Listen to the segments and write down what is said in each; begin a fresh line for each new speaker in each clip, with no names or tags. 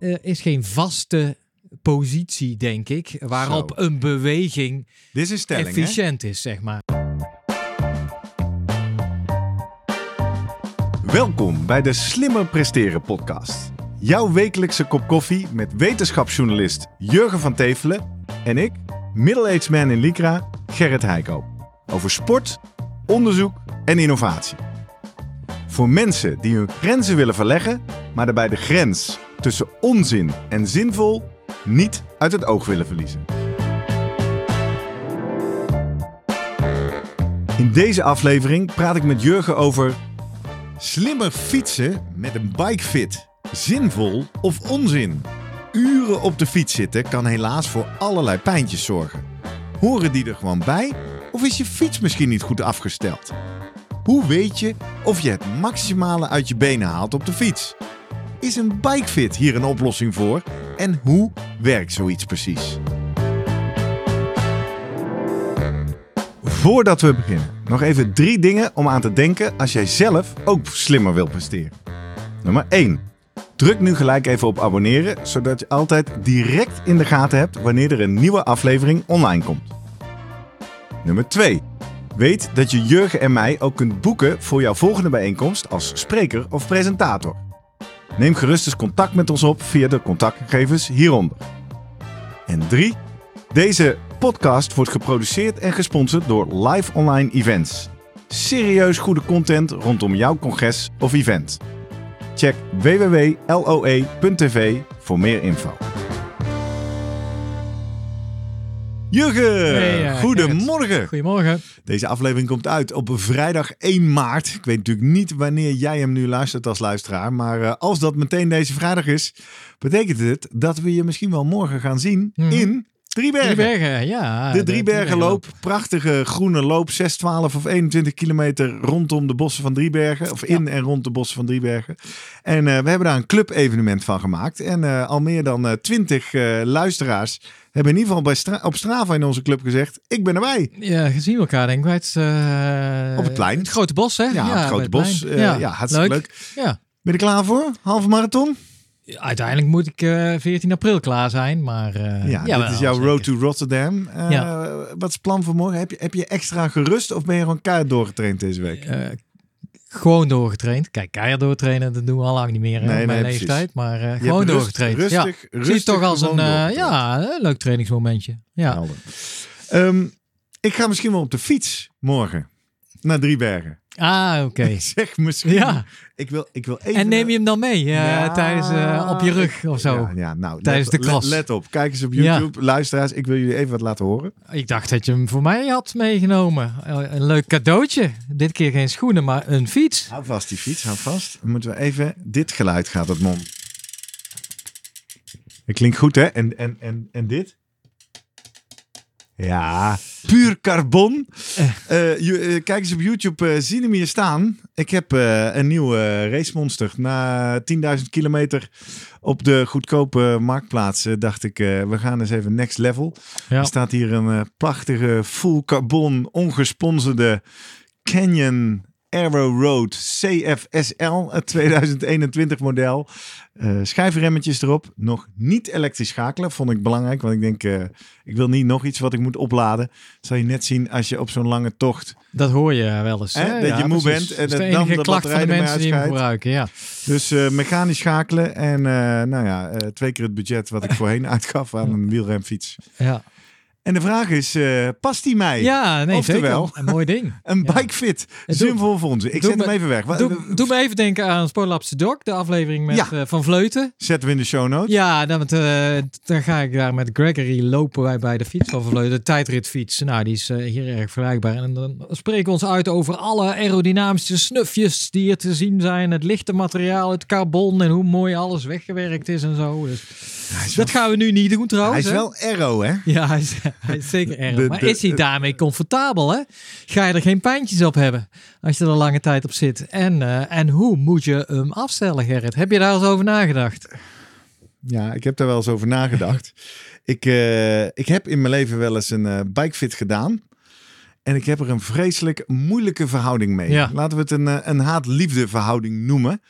is geen vaste positie, denk ik, waarop een beweging
Dit is een stelling,
efficiënt is, zeg maar.
Welkom bij de Slimmer Presteren podcast. Jouw wekelijkse kop koffie met wetenschapsjournalist Jurgen van Tevelen en ik, middle-aged man in Lycra, Gerrit Heikoop. Over sport, onderzoek en innovatie. Voor mensen die hun grenzen willen verleggen, maar daarbij de grens tussen onzin en zinvol niet uit het oog willen verliezen. In deze aflevering praat ik met Jurgen over slimmer fietsen met een bikefit. Zinvol of onzin? Uren op de fiets zitten kan helaas voor allerlei pijntjes zorgen. Horen die er gewoon bij? Of is je fiets misschien niet goed afgesteld? Hoe weet je of je het maximale uit je benen haalt op de fiets? Is een bikefit hier een oplossing voor? En hoe werkt zoiets precies? Voordat we beginnen, nog even 3 dingen om aan te denken als jij zelf ook slimmer wilt presteren. Nummer 1. Druk nu gelijk even op abonneren, zodat je altijd direct in de gaten hebt wanneer er een nieuwe aflevering online komt. Nummer 2. Weet dat je Jurgen en mij ook kunt boeken voor jouw volgende bijeenkomst als spreker of presentator. Neem gerust eens contact met ons op via de contactgegevens hieronder. En 3. Deze podcast wordt geproduceerd en gesponsord door Live Online Events. Serieus goede content rondom jouw congres of event. Check www.loe.tv voor meer info. Jurgen, goedemorgen.
Goedemorgen.
Deze aflevering komt uit op vrijdag 1 maart. Ik weet natuurlijk niet wanneer jij hem nu luistert als luisteraar. Maar als dat meteen deze vrijdag is, betekent het dat we je misschien wel morgen gaan zien in Driebergen.
Driebergen, ja.
De Driebergenloop. Prachtige groene loop. 6, 12 of 21 kilometer rondom de bossen van Driebergen. Of in en rond de bossen van Driebergen. En we hebben daar een club-evenement van gemaakt. En al meer dan 20 luisteraars hebben in ieder geval op Strava in onze club gezegd, ik ben erbij.
Ja, gezien elkaar denk ik.
Op het plein.
Het grote bos, hè?
Ja, het grote bos. Ja, hartstikke leuk.
Ja.
Ben je er klaar voor? Halve marathon?
Uiteindelijk moet ik 14 april klaar zijn, maar...
dit is jouw Road to Rotterdam. Wat is het plan voor morgen? Heb je extra gerust of ben je gewoon keihard doorgetraind deze week?
Gewoon doorgetraind. Kijk, keihard doortrainen, dat doen we al lang niet meer in mijn leeftijd. Maar gewoon doorgetraind.
Rustig
zie het toch als een leuk trainingsmomentje. Ja.
Ik ga misschien wel op de fiets morgen naar Driebergen.
Ah, oké.
Zeg misschien.
Ja.
Ik wil even...
En neem je hem dan mee tijdens op je rug of zo?
Nou,
tijdens de klas.
Let op. Kijk eens op YouTube. Ja. Luisteraars, ik wil jullie even wat laten horen.
Ik dacht dat je hem voor mij had meegenomen. Een leuk cadeautje. Dit keer geen schoenen, maar een fiets.
Hou vast die fiets, hou vast. Dan moeten we even... Dit geluid gaat het mond. Het klinkt goed, hè? En dit? Ja, puur carbon. Kijk eens op YouTube, zie hem hier staan. Ik heb een nieuwe racemonster. Na 10.000 kilometer op de goedkope marktplaats dacht ik, we gaan eens even next level. Ja. Er staat hier een prachtige full carbon ongesponsorde Canyon Aero Road CFSL, het 2021 model. Schijfremmetjes erop. Nog niet elektrisch schakelen, vond ik belangrijk. Want ik denk, ik wil niet nog iets wat ik moet opladen. Dat zal je net zien als je op zo'n lange tocht...
Dat hoor je wel eens.
Dat je moe bent. En
dat is de enige klacht van de mensen die hem gebruiken. Ja.
Dus mechanisch schakelen. En 2 keer het budget wat ik voorheen uitgaf aan een wielrenfiets.
Ja.
En de vraag is, past die mij?
Ja, nee,
oftewel,
zeker. Een mooi ding.
Een bikefit. Zinvol voor ons. Ik zet hem even weg.
Doe me even denken aan Sportlab Doc, de aflevering met Van Vleuten.
Zetten we in de show notes.
Ja, dan ga ik daar met Gregory lopen wij bij de fiets van Vleuten. De tijdritfiets. Nou, die is hier erg vergelijkbaar. En dan spreken we ons uit over alle aerodynamische snufjes die er te zien zijn. Het lichte materiaal, het carbon en hoe mooi alles weggewerkt is en zo. Dus dat gaan we nu niet doen trouwens.
Hij is wel aero, hè?
Ja, hij is zeker aero. Maar is hij daarmee comfortabel, hè? Ga je er geen pijntjes op hebben als je er lange tijd op zit? En hoe moet je hem afstellen, Gerrit? Heb je daar eens over nagedacht?
Ja, ik heb daar wel eens over nagedacht. Ik heb in mijn leven wel eens een bikefit gedaan. En ik heb er een vreselijk moeilijke verhouding mee. Ja. Laten we het een haat-liefde verhouding noemen.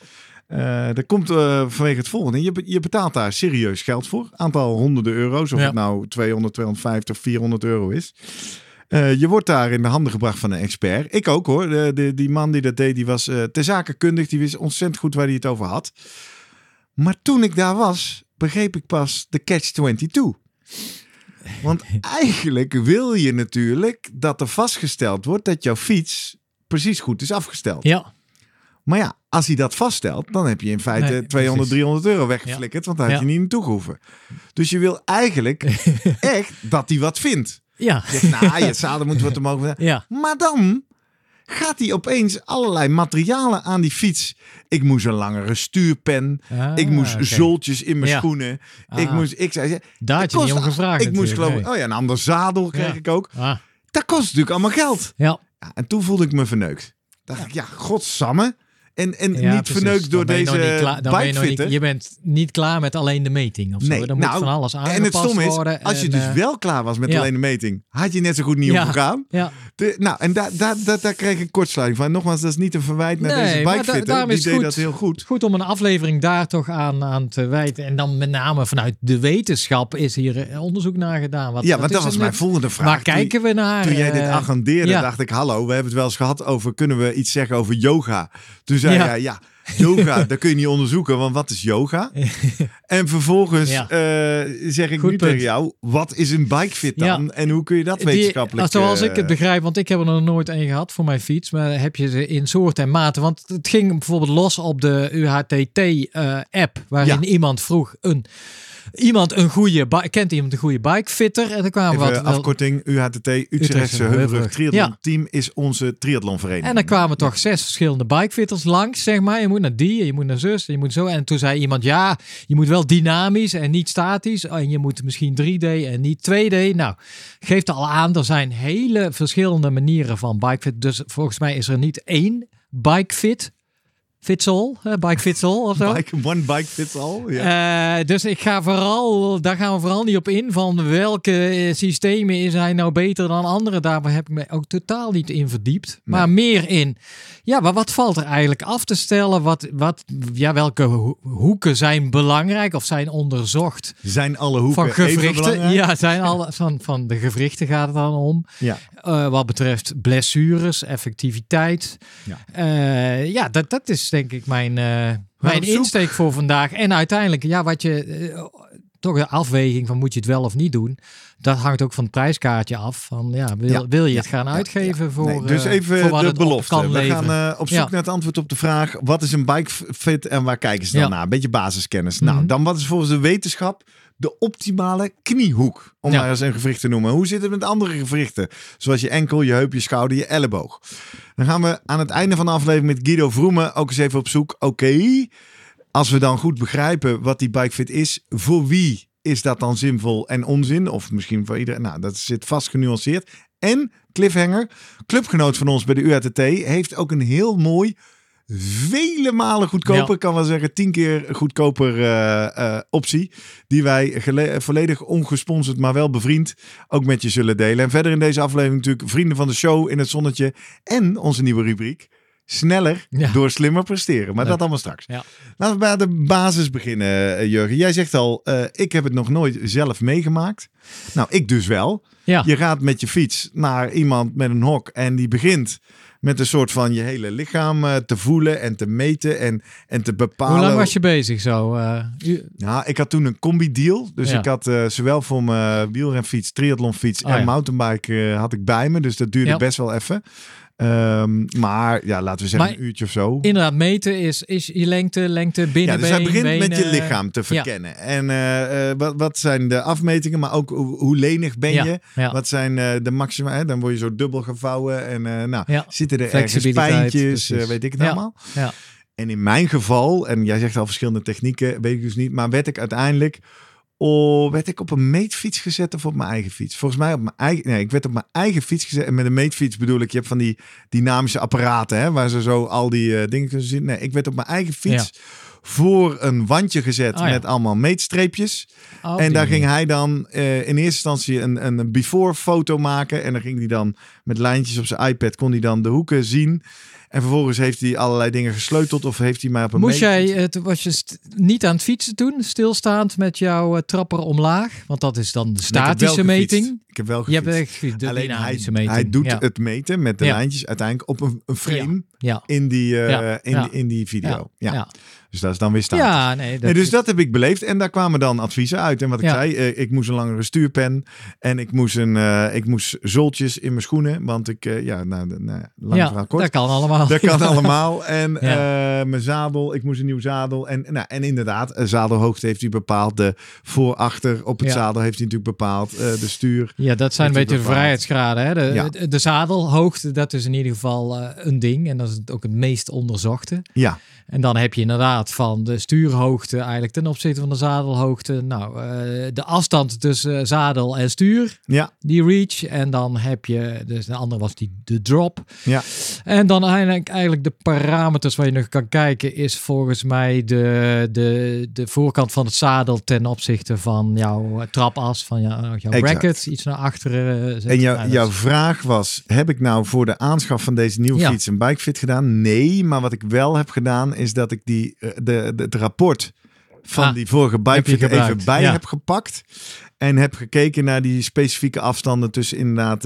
Dat komt vanwege het volgende. Je betaalt daar serieus geld voor. Aantal honderden euro's. Of het nou 200, 250 of 400 euro is. Je wordt daar in de handen gebracht van een expert. Ik ook hoor. Die man die dat deed, die was ter zake kundig. Die wist ontzettend goed waar hij het over had. Maar toen ik daar was, begreep ik pas de catch-22. Want eigenlijk wil je natuurlijk dat er vastgesteld wordt dat jouw fiets precies goed is afgesteld.
Ja.
Maar ja, als hij dat vaststelt, dan heb je in feite 200, 300 euro weggeflikkerd. Want daar had je niet naartoe gehoeven. Dus je wil eigenlijk echt dat hij wat vindt.
Ja.
Je zegt, je zadel moet wat omhoog.
Ja.
Maar dan gaat hij opeens allerlei materialen aan die fiets. Ik moest een langere stuurpen. Ik moest zooltjes in mijn schoenen. Ik zei,
daar had je niet om gevraagd.
Ik moest geloof ik, een ander zadel kreeg ik ook. Dat kost natuurlijk allemaal geld.
Ja.
En toen voelde ik me verneukt. Dacht ik, godsamme. En niet
precies.
verneukt door deze bikefitter.
Je bent niet klaar met alleen de meting of zo.
Nee,
dan moet van alles aangepast
en het stom is,
worden.
Als je dus wel klaar was met alleen de meting, had je net zo goed niet omgegaan.
Ja.
En daar kreeg ik kortsluiting van. Nogmaals, dat is niet een verwijt naar deze bikefitter. Die deed dat heel goed.
Goed om een aflevering daar toch aan te wijten. En dan met name vanuit de wetenschap is hier onderzoek naar gedaan.
Want dat was mijn volgende vraag.
Waar kijken we naar?
Toen jij dit agendeerde, dacht ik, hallo, we hebben het wel eens gehad over, kunnen we iets zeggen over yoga? Toen zei jij, yoga, dat kun je niet onderzoeken, want wat is yoga? En vervolgens zeg ik nu tegen jou, wat is een bikefit dan? En hoe kun je dat wetenschappelijk...
Zoals ik het begrijp, want ik heb er nog nooit een gehad voor mijn fiets, maar heb je ze in soort en mate. Want het ging bijvoorbeeld los op de UHTT-app, waarin iemand vroeg kent iemand een goede bikefitter? En dan kwamen
afkorting UHTT, Utrechtse Heuvelrug Triathlon Team is onze triathlonvereniging.
En dan kwamen toch 6 verschillende bikefitters langs, zeg maar. Je moet naar die, je moet naar zus, je moet zo. En toen zei iemand, je moet wel dynamisch en niet statisch. En je moet misschien 3D en niet 2D. Nou, geeft al aan, er zijn hele verschillende manieren van bikefit. Dus volgens mij is er niet één bikefit. Bike fits all of zo.
One bike fits all. Ja.
Dus daar gaan we vooral niet op in van welke systemen is hij nou beter dan andere. Daar heb ik me ook totaal niet in verdiept. Nee. Maar meer in, maar wat valt er eigenlijk af te stellen? Welke hoeken zijn belangrijk of zijn onderzocht?
Zijn alle hoeken
van gewrichten?
Even belangrijk?
Ja, zijn alle van de gewrichten gaat het dan om. Ja. Wat betreft blessures, effectiviteit. Ja, dat is denk ik mijn insteek voor vandaag. En uiteindelijk, wat je toch de afweging van moet je het wel of niet doen. Dat hangt ook van het prijskaartje af. Van wil je het gaan uitgeven voor?
Nee, dus even
voor wat
de
het
belofte.
Kan
we gaan op zoek naar het antwoord op de vraag: wat is een bikefit en waar kijken ze dan naar? Een beetje basiskennis. Mm-hmm. Nou, dan wat is volgens de wetenschap de optimale kniehoek? Om maar eens een gewricht te noemen. Hoe zit het met andere gewrichten? Zoals je enkel, je heup, je schouder, je elleboog. Dan gaan we aan het einde van de aflevering met Guido Vroemen ook eens even op zoek. Oké, als we dan goed begrijpen wat die bikefit is, voor wie is dat dan zinvol en onzin? Of misschien voor iedereen. Nou, dat zit vast genuanceerd. En cliffhanger, clubgenoot van ons bij de UHTT heeft ook een heel mooi, vele malen goedkoper, kan wel zeggen 10 keer goedkoper optie. Die wij volledig ongesponsord, maar wel bevriend ook met je zullen delen. En verder in deze aflevering natuurlijk vrienden van de show in het zonnetje. En onze nieuwe rubriek. Sneller door slimmer presteren. Maar dat allemaal straks. Ja. Laten we bij de basis beginnen, Jurgen. Jij zegt al, ik heb het nog nooit zelf meegemaakt. Nou, ik dus wel. Ja. Je gaat met je fiets naar iemand met een hok en die begint met een soort van je hele lichaam te voelen en te meten en te bepalen.
Hoe lang was je bezig zo?
Nou, ik had toen een combi-deal. Dus ik had zowel voor mijn wielrenfiets, triathlonfiets en mountainbike had ik bij me. Dus dat duurde best wel even. Maar laten we zeggen een uurtje of zo.
Inderdaad, meten is je lengte, binnenbeen.
Ja, dus hij begint met je lichaam te verkennen. En wat zijn de afmetingen, maar ook hoe lenig ben je? Ja. Wat zijn de maxima? Dan word je zo dubbel gevouwen. En zitten er ergens pijntjes, weet ik het allemaal. Ja. En in mijn geval, en jij zegt al verschillende technieken, weet ik dus niet. Maar werd ik uiteindelijk op een meetfiets gezet of op mijn eigen fiets? Volgens mij op mijn eigen... Nee, ik werd op mijn eigen fiets gezet. En met een meetfiets bedoel ik, je hebt van die dynamische apparaten, hè, waar ze zo al die dingen kunnen zien. Nee, ik werd op mijn eigen fiets voor een wandje gezet met allemaal meetstreepjes. En daar ging hij dan in eerste instantie een before foto maken. En dan ging hij dan met lijntjes op zijn iPad, kon hij dan de hoeken zien. En vervolgens heeft hij allerlei dingen gesleuteld of heeft hij maar op een
Moest
meter-
jij, was je niet aan het fietsen toen, stilstaand met jouw trapper omlaag? Want dat is dan de
Nee, ik heb wel
statische
gefietst.
meting.
Ik heb wel
Je
gefietst.
hebt echt de
Alleen
dynamische meting.
hij doet
Ja.
het meten met de
Ja.
lijntjes uiteindelijk op een frame
Ja.
in die,
Ja. Ja.
in die video. Ja.
Ja.
Dus dat is dan weer statisch.
Ja, nee.
Nee, dus dat heb ik beleefd. En daar kwamen dan adviezen uit. En wat ik
Ja.
zei, ik moest een langere stuurpen. En ik moest zooltjes in mijn schoenen. Want ik, lang verhaal kort.
dat kan allemaal.
Dat kan allemaal. En
Ja.
mijn zadel, ik moest een nieuw zadel. En inderdaad, zadelhoogte heeft hij bepaald. De voor-achter op het
Ja.
zadel heeft hij natuurlijk bepaald. De stuur.
Ja, dat zijn een
heeft
beetje de
hij bepaald.
vrijheidsgraden. Hè?
Ja.
De zadelhoogte, dat is in ieder geval een ding. En dat is ook het meest onderzochte.
Ja,
En dan heb je inderdaad van de stuurhoogte eigenlijk ten opzichte van de zadelhoogte. Nou, de afstand tussen zadel en stuur,
ja,
die reach. En dan heb je, dus de andere was de drop.
ja.
En dan eigenlijk de parameters waar je nog kan kijken is volgens mij de voorkant van het zadel ten opzichte van jouw trapas, van jouw
Exact.
bracket, iets naar achteren. zetten.
En
Nou, dat
jouw
is-
vraag was, heb ik nou voor de aanschaf van deze nieuwe
Ja.
fiets een bikefit gedaan? Nee, maar wat ik wel heb gedaan is dat ik het rapport van die vorige
heb je
bikefit even
gebruikt,
bij
ja.
heb gepakt. En heb gekeken naar die specifieke afstanden tussen inderdaad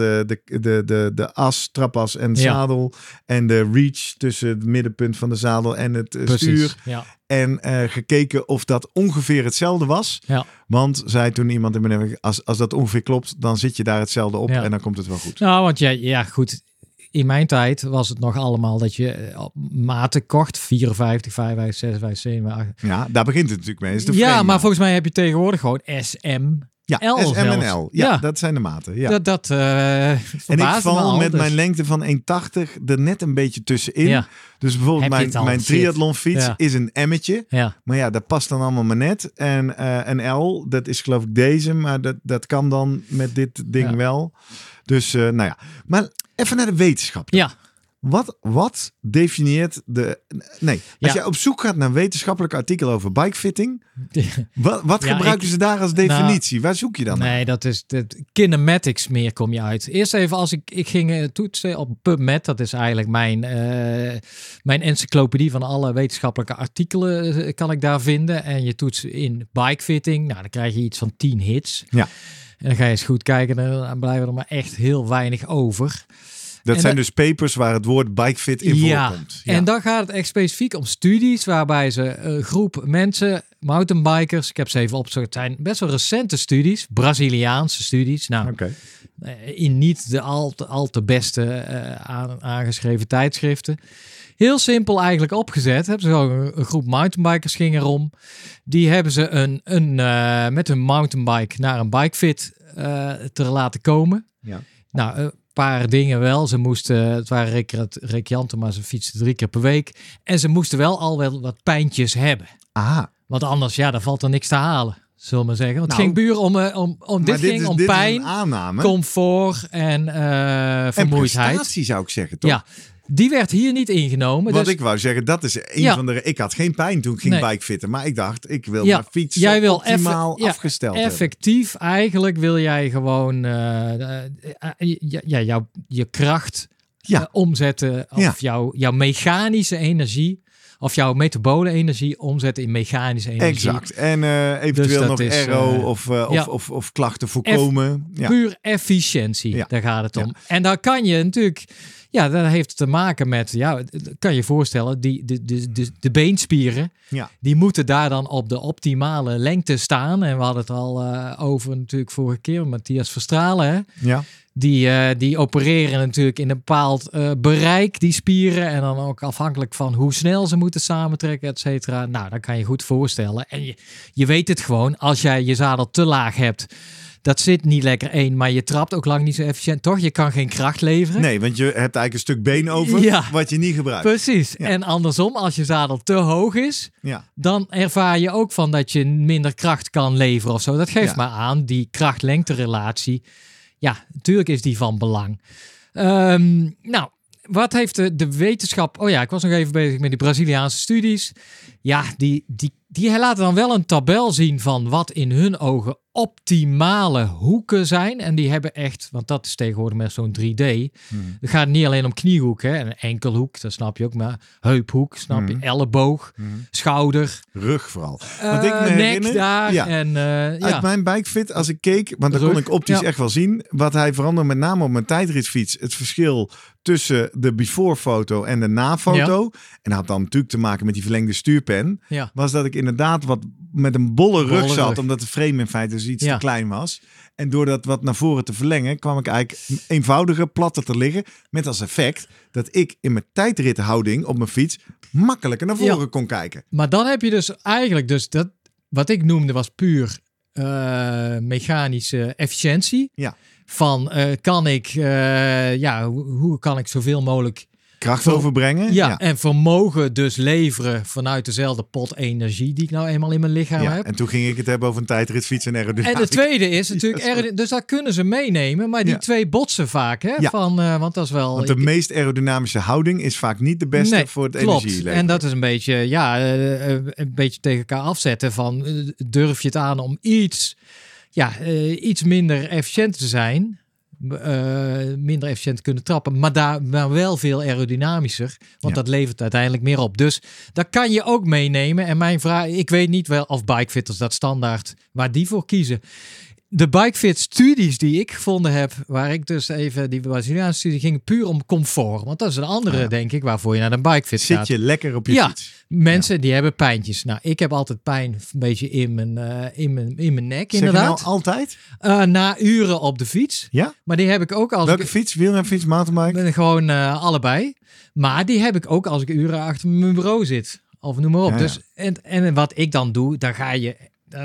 de as, trapas en het
Ja.
zadel. En de reach tussen het middenpunt van de zadel en het
Precies,
stuur.
ja.
En gekeken of dat ongeveer hetzelfde was.
Ja.
Want zei toen iemand in mijn als dat ongeveer klopt, dan zit je daar hetzelfde op
Ja.
en dan komt het wel goed.
Nou, want ja, goed. In mijn tijd was het nog allemaal dat je maten kocht. 54, 55, 56, 57.
Ja, daar begint het natuurlijk mee. Is de
Ja,
frame.
maar volgens mij heb je tegenwoordig gewoon SM.
ja,
L
SM en
zelfs.
L. Ja,
Ja.
dat zijn de maten. Ja.
Dat
En ik
verbaasde me
val
al,
met
dus-
mijn lengte van 1,80 er net een beetje tussenin.
Ja.
Dus bijvoorbeeld
Heb je het al?
mijn
Shit.
triathlonfiets
Ja.
is een M'tje.
Ja,
Maar ja, dat past dan allemaal maar net. En een L, dat is geloof ik deze. Maar dat kan dan met dit ding
Ja.
wel. Dus nou ja. Maar even naar de wetenschap.
ja.
Wat definieert de... Nee, als
Ja.
je op zoek gaat naar wetenschappelijke artikelen over bikefitting... Wat
Ja,
gebruiken ze daar als definitie? Waar zoek je dan naar?
Nee, dat is de kinematics meer kom je uit. Eerst even als ik ging toetsen op PubMed. Dat is eigenlijk mijn encyclopedie van alle wetenschappelijke artikelen kan ik daar vinden. En je toetst in bikefitting. Nou, dan krijg je iets van 10 hits.
Ja.
En dan ga je eens goed kijken. Dan blijven er maar echt heel weinig over.
Dat
en
zijn dus papers waar het woord bikefit in voorkomt. Ja.
En dan gaat het echt specifiek om studies waarbij ze een groep mensen, mountainbikers, ik heb ze even opgezocht, het zijn best wel recente studies, Braziliaanse studies. Nou,
Oké.
in niet de al te beste aangeschreven tijdschriften. Heel simpel eigenlijk opgezet. Hebben ze gewoon een groep mountainbikers ging erom. Die hebben ze met hun mountainbike naar een bikefit te laten komen.
Ja.
Nou, een paar dingen wel. Ze moesten, het waren recreanten, maar ze fietsten 3 keer per week. En ze moesten wel wat pijntjes hebben.
Aha.
Want anders, ja, dan valt er niks te halen. Zullen we maar zeggen. Want het
Nou,
ging puur om dit ging om
dit is
pijn,
een aanname.
comfort en
en
vermoeidheid.
prestatie zou ik zeggen, toch?
Ja, die werd hier niet ingenomen.
Wat
dus
ik wou zeggen, dat is een
Ja.
van de... Ik had geen pijn toen ik ging
Nee.
bikefitten. Maar ik dacht, ik wil
Ja,
mijn fiets
jij
zo
wil
optimaal
ja,
afgesteld hebben.
effectief eigenlijk wil jij gewoon je kracht
Ja.
omzetten. Of
Ja.
jouw mechanische energie of jouw metabole energie omzetten in mechanische energie.
Exact. En eventueel
Dus dat
nog
is,
aero
ja.
of klachten voorkomen. Ja.
Puur efficiëntie,
Ja.
daar gaat het om.
Ja.
En dan kan je natuurlijk, ja, dat heeft te maken met, ja, kan je voorstellen, de beenspieren,
Ja.
die moeten daar dan op de optimale lengte staan. En we hadden het al over natuurlijk vorige keer, Matthias Verstralen, hè?
Ja.
Die opereren natuurlijk in een bepaald bereik, die spieren. En dan ook afhankelijk van hoe snel ze moeten samentrekken, et cetera. Nou, dan kan je goed voorstellen. En je weet het gewoon, als jij je zadel te laag hebt, dat zit niet lekker één, maar je trapt ook lang niet zo efficiënt, toch? Je kan geen kracht leveren.
Nee, want je hebt eigenlijk een stuk been over
Ja.
wat je niet gebruikt.
Precies.
Ja.
En andersom, als je zadel te hoog is,
Ja.
dan ervaar je ook van dat je minder kracht kan leveren of zo. Dat geeft
Ja.
maar aan, die kracht-lengte relatie. Ja, natuurlijk is die van belang. Nou, wat heeft de wetenschap... Oh ja, ik was nog even bezig met die Braziliaanse studies. Ja, die laten dan wel een tabel zien van wat in hun ogen optimale hoeken zijn. En die hebben echt, want dat is tegenwoordig met zo'n 3D. Het gaat niet alleen om kniehoek, hè, een enkelhoek, dat snap je ook, maar heuphoek, snap je, elleboog, schouder.
Rug vooral. Want ik me
nek
herinner,
daar.
ja,
En,
uit mijn bikefit, als ik keek, want dan
Rug,
kon ik optisch
ja.
echt wel zien, wat hij veranderde met name op mijn tijdritfiets. Het verschil tussen de before-foto en de na-foto. En dat had dan natuurlijk te maken met die verlengde stuurpen.
Ja.
Was dat ik inderdaad wat met een bolle rug
Bolle
zat,
rug.
omdat de frame in feite dus iets
Ja.
te klein was. En door dat wat naar voren te verlengen, kwam ik eigenlijk eenvoudiger, platter te liggen. Met als effect dat ik in mijn tijdrithouding op mijn fiets makkelijker naar voren kon kijken.
Maar dan heb je dus eigenlijk dat, wat ik noemde was puur mechanische efficiëntie.
Ja.
Van kan ik, hoe kan ik zoveel mogelijk
Kracht overbrengen.
Ja, en vermogen dus leveren vanuit dezelfde pot energie die ik nou eenmaal in mijn lichaam
Ja,
heb.
en toen ging ik het hebben over een tijdritfiets en aerodynamica.
En de tweede is natuurlijk, dus dat kunnen ze meenemen, maar die twee botsen vaak, hè?
Ja.
Want dat is wel.
Want de meest aerodynamische houding is vaak niet de beste voor het energieleveren.
En dat is een beetje, een beetje tegen elkaar afzetten van durf je het aan om iets minder efficiënt te zijn. Minder efficiënt kunnen trappen, maar wel veel aerodynamischer, want dat levert uiteindelijk meer op. Dus dat kan je ook meenemen. En mijn vraag, ik weet niet wel of bikefitters dat standaard waar die voor kiezen. De bikefit studies die ik gevonden heb, waar ik dus even die Braziliaanse studie ging puur om comfort, want dat is een andere denk ik waarvoor je naar de bikefit gaat.
Zit je lekker op je fiets?
Mensen die hebben pijntjes. Nou, ik heb altijd pijn een beetje in mijn nek,
zeg
inderdaad.
Je nou altijd?
Na uren op de fiets.
Ja?
Maar die heb ik ook als
Welke fiets? Wielrenfiets, mountainbike?
Gewoon allebei. Maar die heb ik ook als ik uren achter mijn bureau zit. Of noem maar op.
Ja,
Dus, en wat ik dan doe, dan ga je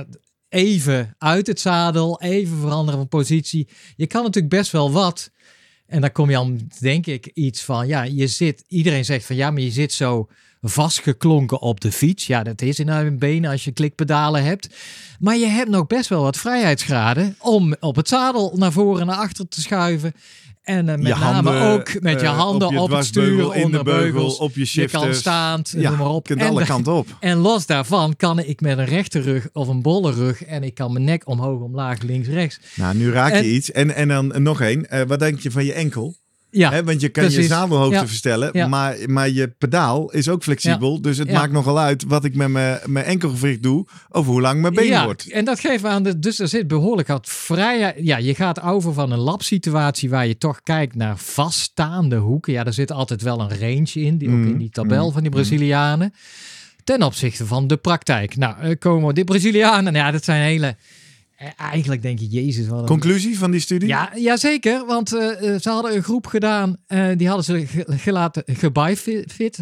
even uit het zadel, even veranderen van positie. Je kan natuurlijk best wel wat. En dan kom je aan, denk ik, iets van, iedereen zegt van, maar je zit zo vastgeklonken op de fiets. Ja, dat is in hun benen als je klikpedalen hebt. Maar je hebt nog best wel wat vrijheidsgraden om op het zadel naar voren en naar achter te schuiven. En met name ook met je handen op het stuur,
in de beugel,
beugels,
op je shifters.
Je kan staand, noem maar op.
Je kunt alle kanten op.
En los daarvan kan ik met een rechte rug of een bolle rug en ik kan mijn nek omhoog, omlaag, links, rechts.
Nou, nu raak je iets. En dan nog één. Wat denk je van je enkel?
Ja,
Want je kan je zadelhoogte verstellen, maar je pedaal is ook flexibel. Dus het maakt nogal uit wat ik met mijn enkelgewricht doe, over hoe lang mijn been wordt.
En dat geeft aan, dus er zit behoorlijk wat vrijheid. Ja, je gaat over van een labsituatie waar je toch kijkt naar vaststaande hoeken. Ja, er zit altijd wel een range in, die ook in die tabel van die Brazilianen. Ten opzichte van de praktijk. Nou, komen de Brazilianen, dat zijn hele... Eigenlijk denk je, Jezus. Wat
Conclusie van die studie?
Ja, zeker. Want ze hadden een groep gedaan. Die hadden ze gelaten gebikefit.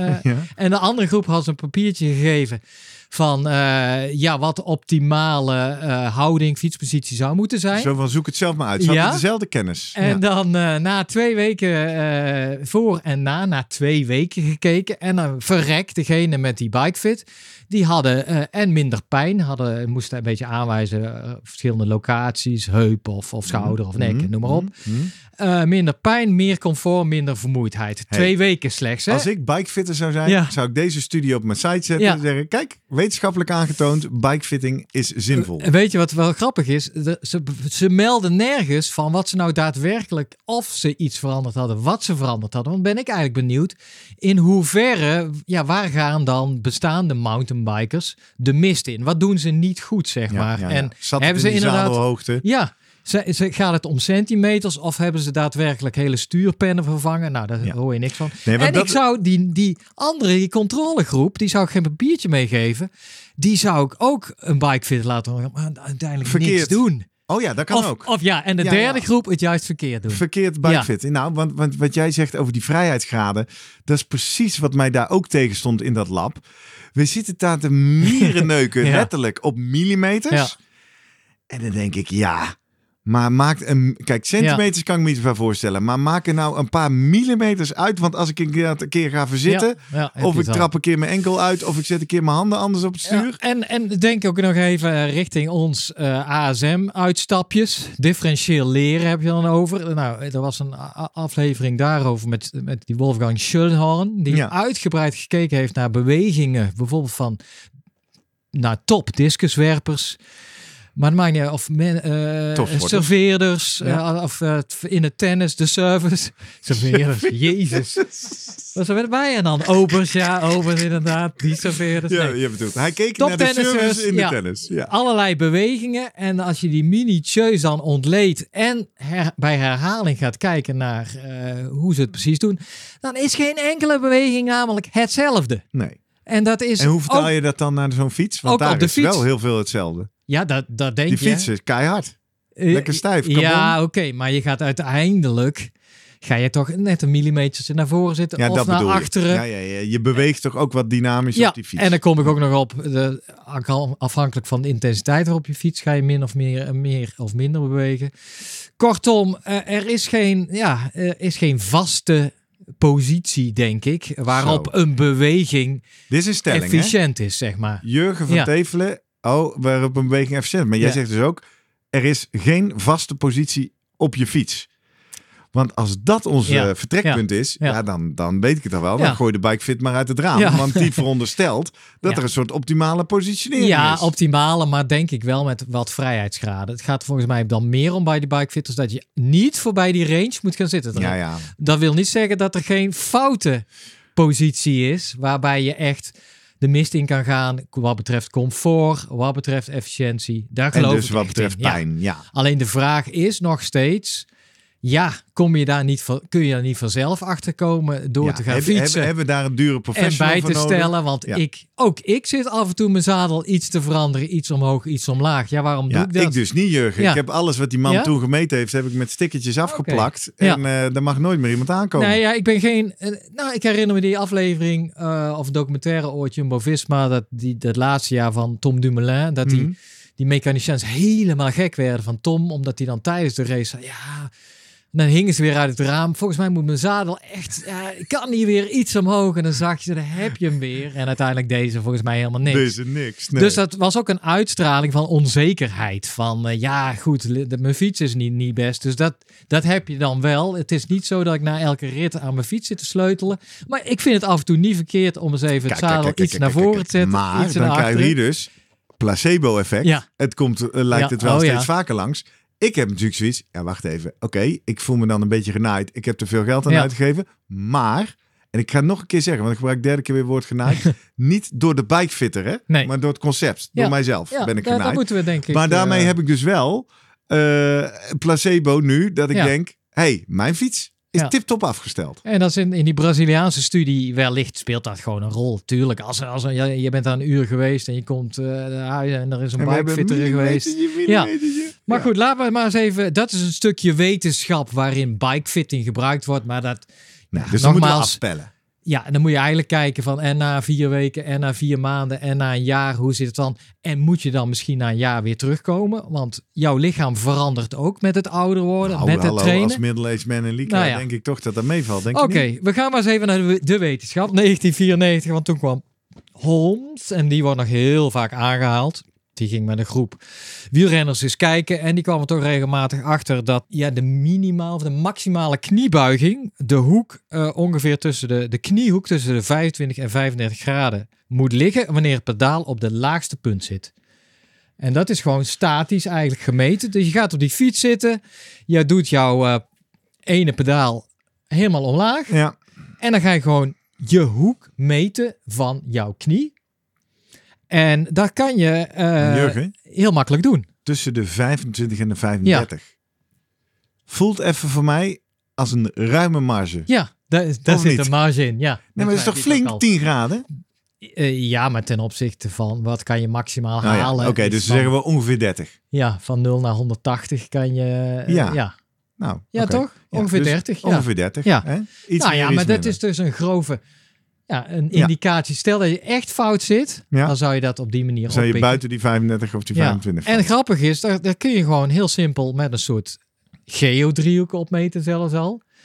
En de andere groep had ze een papiertje gegeven. Van wat de optimale houding, fietspositie zou moeten zijn.
Zo van zoek het zelf maar uit. Ze hadden dezelfde kennis.
En dan na 2 weken voor en na 2 weken gekeken. En dan verrekt degene met die bikefit. Die hadden en minder pijn. Moesten een beetje aanwijzen verschillende locaties. Heup of schouder of nek, noem maar op. Minder pijn, meer comfort, minder vermoeidheid. 2 weken slechts. Hè?
Als ik bikefitter zou zijn, zou ik deze studie op mijn site zetten. En zeggen, kijk, wetenschappelijk aangetoond, bikefitting is zinvol.
Weet je wat wel grappig is? Ze melden nergens van wat ze nou daadwerkelijk, of ze iets veranderd hadden, wat ze veranderd hadden. Want ben ik eigenlijk benieuwd in hoeverre, waar gaan dan bestaande mountainbikers de mist in? Wat doen ze niet goed, zeg maar? En hebben ze inderdaad
zadelhoogte?
Ja. Gaat het om centimeters of hebben ze daadwerkelijk hele stuurpennen vervangen? Nou, daar hoor je niks van. Nee, en ik zou die andere controlegroep, die zou ik geen papiertje meegeven. Die zou ik ook een bikefit laten horen, maar uiteindelijk niks doen.
Oh ja, dat kan ook.
En de derde groep het juist verkeerd doen.
Verkeerd bikefit. Nou, want wat jij zegt over die vrijheidsgraden, dat is precies wat mij daar ook tegen stond in dat lab. We zitten daar te mierenneuken, letterlijk op millimeters. Ja. En dan denk ik, maar kijk, centimeters kan ik me niet zo voorstellen. Maar maak er nou een paar millimeters uit. Want als ik een keer ga verzitten. Of ik trap een keer mijn enkel uit. Of ik zet een keer mijn handen anders op het stuur.
Ja, en denk ook nog even richting ons ASM-uitstapjes. Differentieel leren heb je dan over. Nou, er was een aflevering daarover met die Wolfgang Schönhorn. Die uitgebreid gekeken heeft naar bewegingen. Bijvoorbeeld naar top discuswerpers. Maar het maakt niet uit of
Topsporters.
serveerders, of in het tennis, de service. Serveerders, jezus. Wat er bij en dan? Opers inderdaad, die serveerders.
Ja,
Nee.
je bedoelt. Hij keek naar de service in de tennis. Ja.
Allerlei bewegingen. En als je die minutieus dan ontleedt en bij herhaling gaat kijken naar hoe ze het precies doen, dan is geen enkele beweging namelijk hetzelfde.
Nee.
En dat is
En hoe vertaal
ook,
je dat dan naar zo'n fiets? Want
ook
daar
op de
is
fiets.
wel heel veel hetzelfde.
Ja, dat denk
Die
je.
fiets is keihard. Lekker stijf, carbon.
Ja, oké, maar je gaat uiteindelijk, ga je toch net een millimetertje naar voren zitten
Ja,
of
dat
naar
bedoel
achteren.
je. Ja. Je beweegt toch ook wat dynamisch op die fiets.
En dan kom ik ook nog op, afhankelijk van de intensiteit waarop je fiets, ga je min of meer of minder bewegen. Kortom, er is geen vaste positie, denk ik, waarop een beweging
Dit is een stelling,
efficiënt is, zeg maar.
Jurgen van Tevelen, waarop een beweging efficiënt. Maar jij zegt dus ook, er is geen vaste positie op je fiets. Want als dat ons vertrekpunt is, dan weet ik het al wel. Dan gooi de BikeFit maar uit het raam. Ja. Want die veronderstelt dat er een soort optimale positionering is.
Ja, optimale, maar denk ik wel met wat vrijheidsgraden. Het gaat volgens mij dan meer om bij de BikeFitters dat je niet voorbij die range moet gaan zitten.
Ja.
Dat wil niet zeggen dat er geen foute positie is, waarbij je echt de mist in kan gaan wat betreft comfort, wat betreft efficiëntie. Daar geloof ik
dus wat betreft pijn, ja.
Alleen de vraag is nog steeds, kun je daar niet vanzelf achter komen door te gaan fietsen.
Hebben we daar een dure professional
en bij te
voor
stellen,
nodig?
Want ik zit af en toe mijn zadel iets te veranderen, iets omhoog, iets omlaag. Ja, waarom doe ik dat?
Ik dus niet, Jurgen. Ik heb alles wat die man toen gemeten heeft, heb ik met stickertjes afgeplakt. En daar mag nooit meer iemand aankomen.
Nee, ik ben geen... ik herinner me die aflevering of documentaire ooit Jumbo-Visma, dat laatste jaar van Tom Dumoulin, dat die mechaniciens helemaal gek werden van Tom, omdat hij dan tijdens de race zei, dan hingen ze weer uit het raam. Volgens mij moet mijn zadel echt... ik kan hier weer iets omhoog. En dan zag je, dan heb je hem weer. En uiteindelijk deze volgens mij helemaal niks.
Deze niks, nee.
Dus dat was ook een uitstraling van onzekerheid. Van, mijn fiets is niet best. Dus dat heb je dan wel. Het is niet zo dat ik na elke rit aan mijn fiets zit te sleutelen. Maar ik vind het af en toe niet verkeerd om eens even het zadel iets naar voren te zetten.
Maar
iets
dan krijg je hier dus placebo-effect.
Ja.
Het lijkt het wel steeds vaker langs. Ik heb natuurlijk zoiets, wacht even. Oké, ik voel me dan een beetje genaaid. Ik heb te veel geld aan uitgegeven. Maar, en ik ga het nog een keer zeggen, want ik gebruik derde keer weer het woord genaaid. Niet door de bikefitter, hè?
Nee.
Maar door het concept. Door mijzelf ben ik genaaid.
Dat moeten we denk ik.
Maar daarmee heb ik dus wel placebo nu, dat ik denk, mijn fiets is tip-top afgesteld.
En dat is in die Braziliaanse studie wellicht speelt dat gewoon een rol. Tuurlijk, je bent daar een uur geweest en je komt naar huis en er is een bikefitter geweest. Maar goed, laten we maar eens even... Dat is een stukje wetenschap waarin bikefitting gebruikt wordt. Maar dat...
dus dan moeten we afspellen.
Ja, en dan moet je eigenlijk kijken van en na 4 weken en na 4 maanden en na een jaar, hoe zit het dan? En moet je dan misschien na een jaar weer terugkomen? Want jouw lichaam verandert ook met het ouder worden, met het trainen.
Als middle-aged man in Lycra denk ik toch dat meevalt.
Oké, we gaan maar eens even naar de wetenschap. 1994, want toen kwam Holmes en die wordt nog heel vaak aangehaald. Die ging met een groep wielrenners eens kijken en die kwamen toch regelmatig achter dat de maximale kniebuiging, de hoek ongeveer tussen de kniehoek tussen de 25 en 35 graden moet liggen wanneer het pedaal op de laagste punt zit. En dat is gewoon statisch eigenlijk gemeten. Dus je gaat op die fiets zitten, je doet jouw ene pedaal helemaal omlaag en dan ga je gewoon je hoek meten van jouw knie. En dat kan je heel makkelijk doen.
Tussen de 25 en de 35. Voelt even voor mij als een ruime marge.
Ja, daar zit een marge in. Ja.
Nee, maar dat is toch flink 10 graden?
Ja, maar ten opzichte van wat kan je maximaal halen.
Oké, dus zeggen we ongeveer 30.
Ja, van 0 naar 180 kan je...
Nou,
toch? Ongeveer
dus
30.
Ongeveer 30.
Ja,
hè?
Maar dat is dus een grove... een indicatie. Stel dat je echt fout zit, dan zou je dat op die manier
zou je buiten die 35 of die 25
En grappig is, daar kun je gewoon heel simpel met een soort geodriehoek opmeten zelfs al.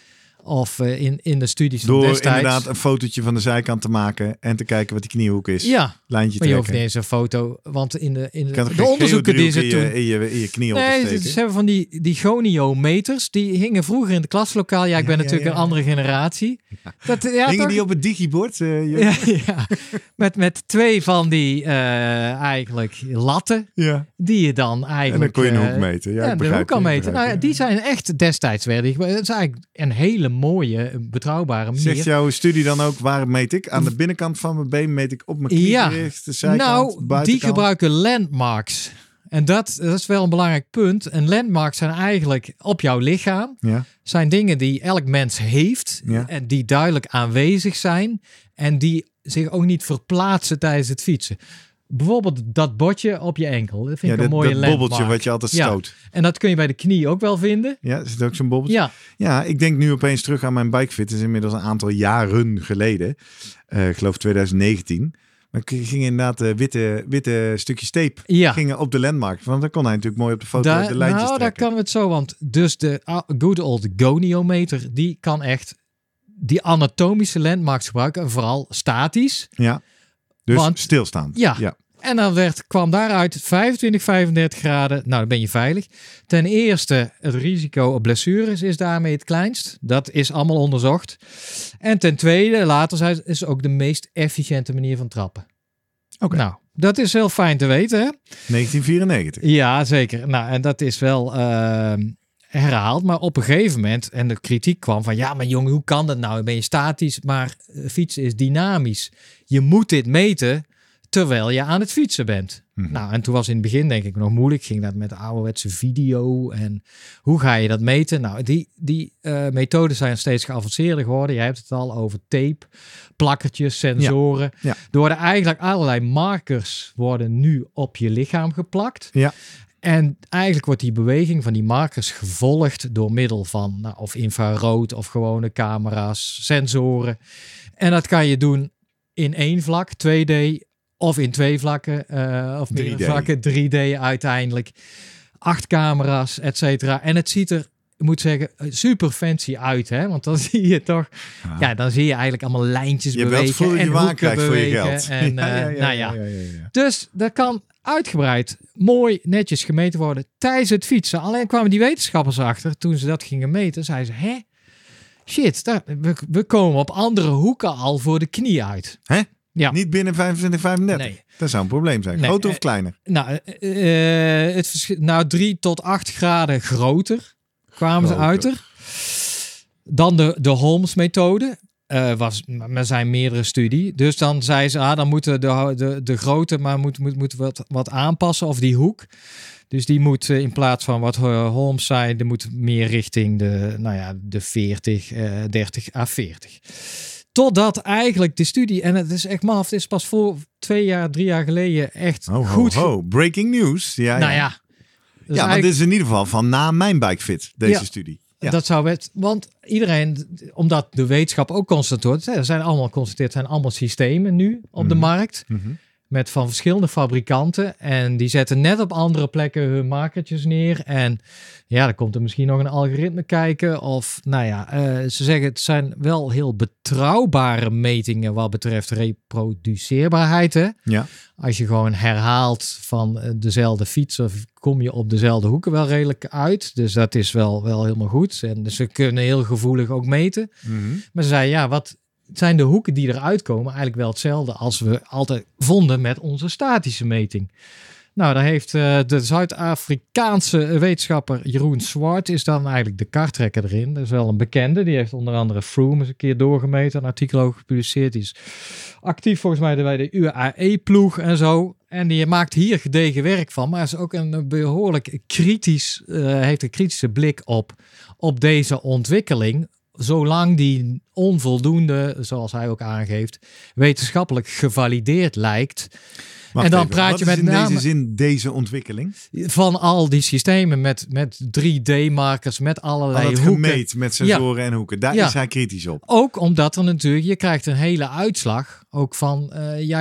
Of in de studies van
Door
destijds.
inderdaad een fotootje van de zijkant te maken en te kijken wat die kniehoek is.
Ja,
Lijntje
maar je hoeft
trekken.
niet eens een foto, want in de
Kan toch
de
geen
onderzoeken die ze
geodriehoek
toen...
in je knie op
Nee,
te steken?
ze hebben van die goniometers. Die hingen vroeger in het klaslokaal. Ja, ik ben natuurlijk een andere generatie.
Hingen
toch?
die op het digibord?
Ja, ja. Met 2 van die eigenlijk latten.
Ja.
Die je dan eigenlijk...
En dan kon je een hoek meten. Ja, ik
de
begrijp
hoek kan
je,
meten. Nou, ja, die zijn echt destijds werden. Het is eigenlijk een hele mooie, betrouwbare manier.
Zegt jouw studie dan ook, waar meet ik? Aan de binnenkant van mijn been meet ik op mijn knie gericht, de zijkant,
nou,
buitenkant?
die gebruiken landmarks. En dat is wel een belangrijk punt. En landmarks zijn eigenlijk op jouw lichaam.
Ja.
Zijn dingen die elk mens heeft.
Ja.
En die duidelijk aanwezig zijn. En die zich ook niet verplaatsen tijdens het fietsen. Bijvoorbeeld dat botje op je enkel. Dat vind ik een mooie
dat
landmark.
bobbeltje wat je altijd stoot.
En dat kun je bij de knie ook wel vinden.
Ja, zit ook zo'n bobbeltje?
Ja.
Ja, ik denk nu opeens terug aan mijn bikefit. Dat is inmiddels een aantal jaren geleden. Ik geloof 2019. Maar ik ging inderdaad witte stukjes tape gingen op de landmark. Want dan kon hij natuurlijk mooi op de foto de lijntjes trekken.
Daar kan het zo. Want dus de good old goniometer, die kan echt die anatomische landmarks gebruiken. En vooral statisch.
Ja, dus stilstaand.
Ja. En dan kwam daaruit 25, 35 graden. Nou, dan ben je veilig. Ten eerste, het risico op blessures is daarmee het kleinst. Dat is allemaal onderzocht. En ten tweede, later zei ze, is ook de meest efficiënte manier van trappen.
Oké.
Nou, dat is heel fijn te weten, hè?
1994.
Ja, zeker. Nou, en dat is wel herhaald. Maar op een gegeven moment, en de kritiek kwam van... ja, maar jongen, hoe kan dat nou? Dan ben je statisch, maar fietsen is dynamisch. Je moet dit meten terwijl je aan het fietsen bent. Nou, en toen was in het begin denk ik nog moeilijk. Ging dat met ouderwetse video en hoe ga je dat meten? Nou, die methoden zijn steeds geavanceerder geworden. Je hebt het al over tape, plakkertjes, sensoren.
Ja.
Er worden eigenlijk allerlei markers worden nu op je lichaam geplakt.
Ja.
En eigenlijk wordt die beweging van die markers gevolgd door middel van of infrarood of gewone camera's, sensoren. En dat kan je doen in 1 vlak, 2D, of in 2 vlakken, of meerdere vlakken, 3D uiteindelijk. 8 camera's, et cetera. En het ziet er, ik moet zeggen, super fancy uit, hè? Want dan zie je toch, dan zie je eigenlijk allemaal lijntjes bewegen en hoeken bewegen.
Voor je geld.
En, Dus dat kan uitgebreid, mooi, netjes gemeten worden tijdens het fietsen. Alleen kwamen die wetenschappers achter, toen ze dat gingen meten, zeiden ze, shit, we komen op andere hoeken al voor de knie uit.
Hè?
Ja.
Niet binnen 25, 35.
Nee.
Dat zou een probleem zijn. Groter of kleiner?
Nou, het verschil, 3 tot 8 graden groter kwamen ze uit er. Dan de Holmes-methode. Er zijn meerdere studies. Dus dan zei ze, dan moeten de grootte maar moet wat aanpassen. Of die hoek. Dus die moet in plaats van wat Holmes zei, die moet meer richting de 40, 30 à 40. Totdat eigenlijk de studie, en het is echt maf, het is pas voor 2 jaar, 3 jaar geleden echt goed.
Breaking news. Ja,
nou ja.
Dus maar dit is in ieder geval van na mijn bikefit, deze studie. Ja.
Dat zou want iedereen, omdat de wetenschap ook constateert, er zijn allemaal systemen nu op de markt. Met van verschillende fabrikanten. En die zetten net op andere plekken hun markertjes neer. En ja, dan komt er misschien nog een algoritme kijken. Of ze zeggen het zijn wel heel betrouwbare metingen wat betreft reproduceerbaarheid. Hè?
Ja.
Als je gewoon herhaalt van dezelfde fietser, kom je op dezelfde hoeken wel redelijk uit. Dus dat is wel helemaal goed. En dus ze kunnen heel gevoelig ook meten. Maar ze zeiden, wat zijn de hoeken die eruit komen eigenlijk wel hetzelfde als we altijd vonden met onze statische meting. Nou, daar heeft de Zuid-Afrikaanse wetenschapper Jeroen Swart is dan eigenlijk de kartrekker erin. Dat is wel een bekende. Die heeft onder andere Froome eens een keer doorgemeten. Een artikel over gepubliceerd. Die is actief volgens mij bij de UAE-ploeg en zo. En die maakt hier gedegen werk van. Maar is ook een behoorlijk heeft een kritische blik op deze ontwikkeling. Zolang die onvoldoende, zoals hij ook aangeeft, wetenschappelijk gevalideerd lijkt.
Wacht
en dan
even,
praat je met name
in deze zin deze ontwikkeling?
Van al die systemen met 3D-markers, met allerlei hoeken.
Gemeet met sensoren en hoeken. Daar is hij kritisch op.
Ook omdat er natuurlijk, je krijgt een hele uitslag. Ook van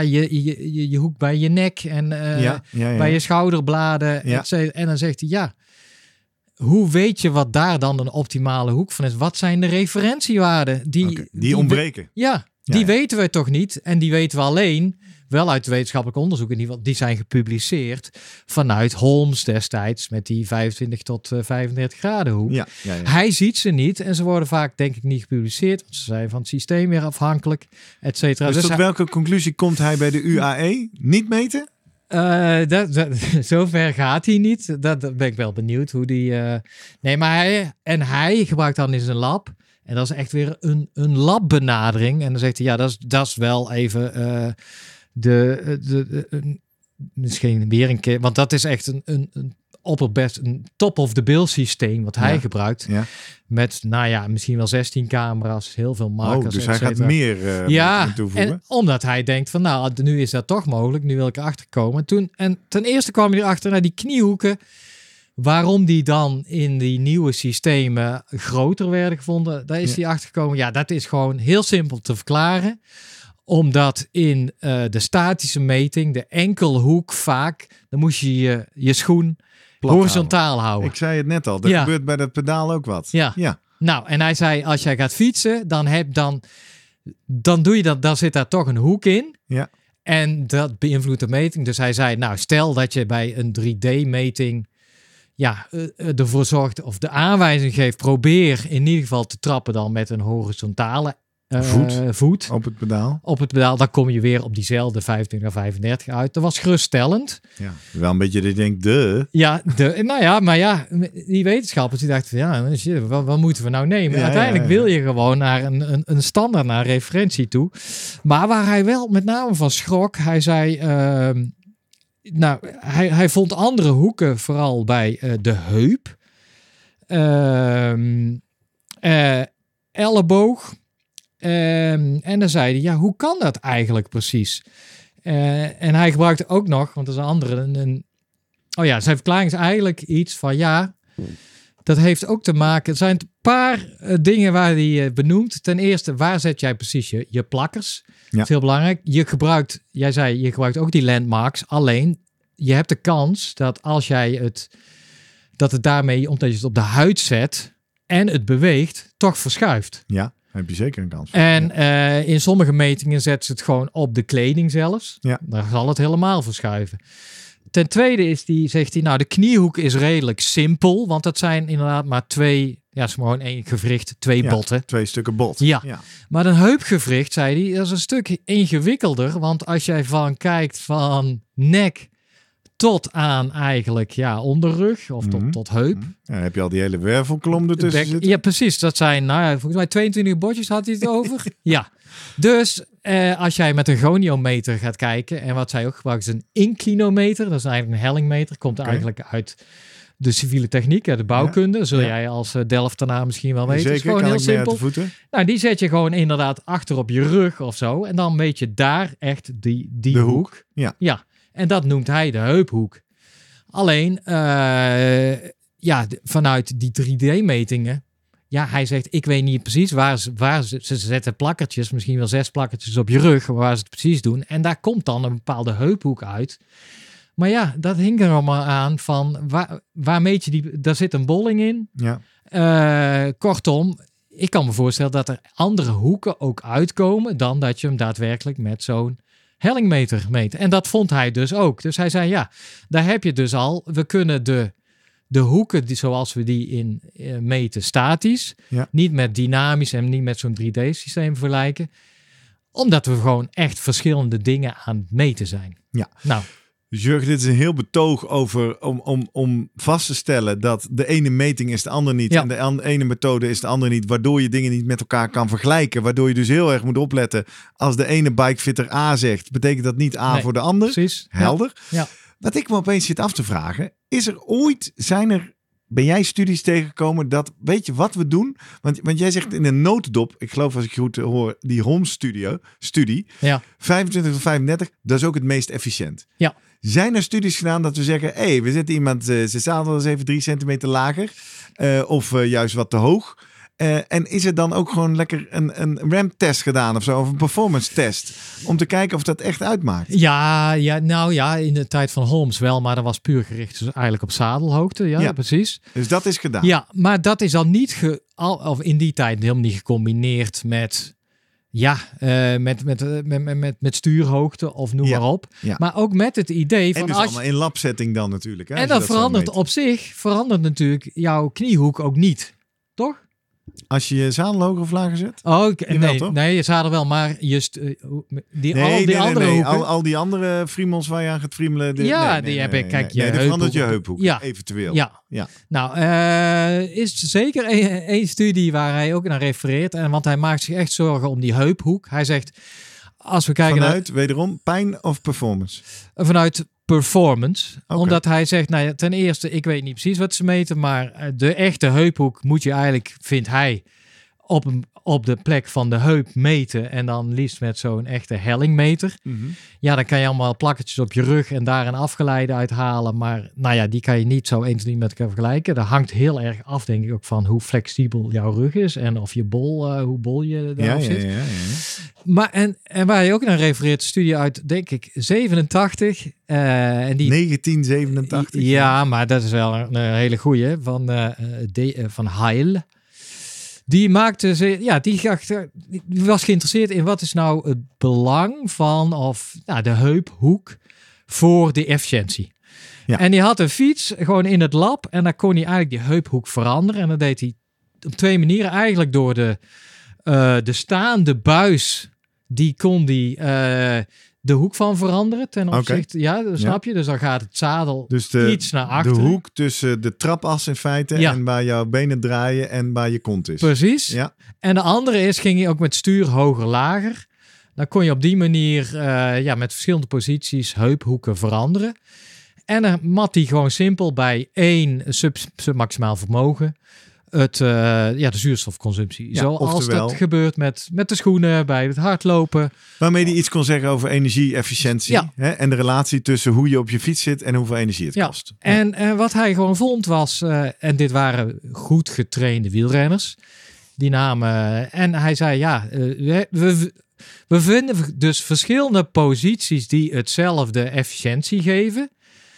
je hoek bij je nek en bij je schouderbladen. En dan zegt hij, hoe weet je wat daar dan een optimale hoek van is? Wat zijn de referentiewaarden?
Die ontbreken.
Die weten we toch niet. En die weten we alleen, wel uit wetenschappelijk onderzoek in ieder geval, die zijn gepubliceerd vanuit Holmes destijds met die 25 tot 35 graden hoek.
Ja.
Hij ziet ze niet en ze worden vaak denk ik niet gepubliceerd, want ze zijn van het systeem weer afhankelijk, et cetera.
Dus tot welke conclusie komt hij bij de UAE? Niet meten?
Zover gaat hij niet. Dat ben ik wel benieuwd hoe die... Nee, maar hij gebruikt dan in zijn lab. En dat is echt weer een labbenadering. En dan zegt hij, ja, dat is wel even misschien weer een keer... Want dat is echt een opperbest, een top-of-the-bill systeem wat hij gebruikt. Ja. Met, misschien wel 16 camera's, heel veel markers.
Dus hij gaat meer toevoegen.
En omdat hij denkt van, nu is dat toch mogelijk. Nu wil ik erachter komen. En ten eerste kwam hij erachter naar die kniehoeken. Waarom die dan in die nieuwe systemen groter werden gevonden, daar is hij achter gekomen. Ja, dat is gewoon heel simpel te verklaren. Omdat in de statische meting, de enkelhoek vaak, dan moest je je schoen plat horizontaal houden.
Ik zei het net al, er gebeurt bij dat pedaal ook wat.
Ja. Nou, en hij zei, als jij gaat fietsen, dan doe je dat, dan zit daar toch een hoek in. Ja. En dat beïnvloedt de meting. Dus hij zei, stel dat je bij een 3D-meting ervoor zorgt of de aanwijzing geeft, probeer in ieder geval te trappen dan met een horizontale voet.
Op het pedaal.
Dan kom je weer op diezelfde 25 naar 35 uit. Dat was geruststellend.
Ja, wel een beetje dat je denkt,
die wetenschappers die dachten van wat moeten we nou nemen? Uiteindelijk wil je gewoon naar een standaard, naar een referentie toe. Maar waar hij wel met name van schrok, hij zei... hij vond andere hoeken vooral bij de heup. Elleboog. En dan zei hij, hoe kan dat eigenlijk precies? En hij gebruikte ook nog, want dat is een andere... zijn verklaring is eigenlijk iets van dat heeft ook te maken... Er zijn een paar dingen waar hij benoemt. Ten eerste, waar zet jij precies je plakkers? Ja. Dat is heel belangrijk. Jij zei, je gebruikt ook die landmarks. Alleen, je hebt de kans dat als jij dat het daarmee, omdat je het op de huid zet en het beweegt, toch verschuift.
Ja. Heb je zeker een kans.
En in sommige metingen zetten ze het gewoon op de kleding zelfs. Ja. Dan zal het helemaal verschuiven. Ten tweede zegt hij, de kniehoek is redelijk simpel. Want dat zijn inderdaad maar twee, is gewoon één gewricht, twee botten.
2 stukken bot.
Ja. Maar een heupgewricht, zei hij, dat is een stuk ingewikkelder. Want als jij kijkt van nek tot aan eigenlijk onderrug of tot heup.
Ja, dan heb je al die hele wervelkolom ertussen zitten.
Ja, precies. Dat zijn, volgens mij 22 botjes had hij het over. Ja. Dus als jij met een goniometer gaat kijken, en wat zij ook gebruiken is een inclinometer. Dat is eigenlijk een hellingmeter. Komt eigenlijk uit de civiele techniek, de bouwkunde. Zul jij als Delftenaar misschien wel weten.
Zeker,
is gewoon
kan
heel
ik mee
simpel.
uit de voeten.
Nou, die zet je gewoon inderdaad achter op je rug of zo. En dan weet je daar echt die hoek. Ja. En dat noemt hij de heuphoek. Alleen, vanuit die 3D-metingen... Ja, hij zegt, ik weet niet precies waar ze zetten plakkertjes, misschien wel 6 plakkertjes op je rug, waar ze het precies doen. En daar komt dan een bepaalde heuphoek uit. Maar dat hing er allemaal aan van, waar meet je die? Daar zit een bolling in. Ja. Kortom, ik kan me voorstellen dat er andere hoeken ook uitkomen dan dat je hem daadwerkelijk met zo'n hellingmeter meet. En dat vond hij dus ook. Dus hij zei, daar heb je dus al. We kunnen de hoeken zoals we die in meten statisch. Ja. Niet met dynamisch en niet met zo'n 3D-systeem vergelijken. Omdat we gewoon echt verschillende dingen aan het meten zijn.
Ja. Nou. Dus Jurgen, dit is een heel betoog over om vast te stellen dat de ene meting is de andere niet. Ja. En de ene methode is de andere niet. Waardoor je dingen niet met elkaar kan vergelijken. Waardoor je dus heel erg moet opletten. Als de ene bikefitter A zegt, betekent dat niet A voor de ander. Precies. Helder. Ja. Wat ik me opeens zit af te vragen. Ben jij studies tegengekomen dat, weet je wat we doen? Want jij zegt in een notendop, ik geloof als ik goed hoor, die Holmes-studie, 25 tot 35, dat is ook het meest efficiënt. Ja. Zijn er studies gedaan dat we zeggen, we zetten iemand, ze zadel eens even 3 centimeter lager, of juist wat te hoog. En is er dan ook gewoon lekker een RAM-test gedaan of zo? Of een performance-test? Om te kijken of dat echt uitmaakt?
Ja, in de tijd van Holmes wel. Maar dat was puur gericht dus eigenlijk op zadelhoogte. Ja, precies.
Dus dat is gedaan?
Ja, maar dat is dan niet of in die tijd helemaal niet gecombineerd met... met stuurhoogte of noem maar op. Ja. Maar ook met het idee van...
En dus allemaal in lab-setting dan natuurlijk. Hè,
en dat verandert op zich, verandert natuurlijk jouw kniehoek ook niet. Toch?
Als je je zadel hoger of lager zet?
Nee, je zadel wel, maar
al die andere friemels waar je aan gaat friemelen.
Je
verandert je heuphoek, eventueel.
Ja. Nou, is zeker één studie waar hij ook naar refereert. Want hij maakt zich echt zorgen om die heuphoek. Hij zegt, als we kijken
vanuit, wederom, pijn of performance?
Vanuit performance. Okay. Omdat hij zegt, nou ja, ten eerste, ik weet niet precies wat ze meten, maar de echte heuphoek moet je eigenlijk, vindt hij, op de plek van de heup meten en dan liefst met zo'n echte hellingmeter. Mm-hmm. Ja, dan kan je allemaal plakketjes op je rug en daar een afgeleide uithalen, maar nou ja, die kan je niet zo 1, 2 met elkaar vergelijken. Dat hangt heel erg af, denk ik, ook van hoe flexibel jouw rug is en of je hoe bol je daarop zit. Ja. Maar en waar je ook naar refereert, studie uit, denk ik, 87. En die
1987.
Ja, maar dat is wel een hele goeie van Heil. Die maakte die was geïnteresseerd in wat is nou het belang van de heuphoek voor de efficiëntie. Ja. En die had een fiets gewoon in het lab en dan kon hij eigenlijk die heuphoek veranderen. En dat deed hij op 2 manieren. Eigenlijk door de staande buis, die kon die de hoek van veranderen ten opzichte. Ja, snap je? Dus dan gaat het zadel iets naar achter.
De hoek tussen de trapas in feite en waar jouw benen draaien en waar je kont is.
Precies. Ja. En de andere ging je ook met stuur hoger lager. Dan kon je op die manier met verschillende posities heuphoeken veranderen. En dan mat hij gewoon simpel bij 1 submaximaal vermogen. De zuurstofconsumptie.
Ja,
zoals dat gebeurt met de schoenen, bij het hardlopen.
Waarmee hij iets kon zeggen over energie-efficiëntie. Hè? En de relatie tussen hoe je op je fiets zit en hoeveel energie het kost. Ja.
En wat hij gewoon vond was, en dit waren goed getrainde wielrenners, die namen, en hij zei we vinden dus verschillende posities die hetzelfde efficiëntie geven.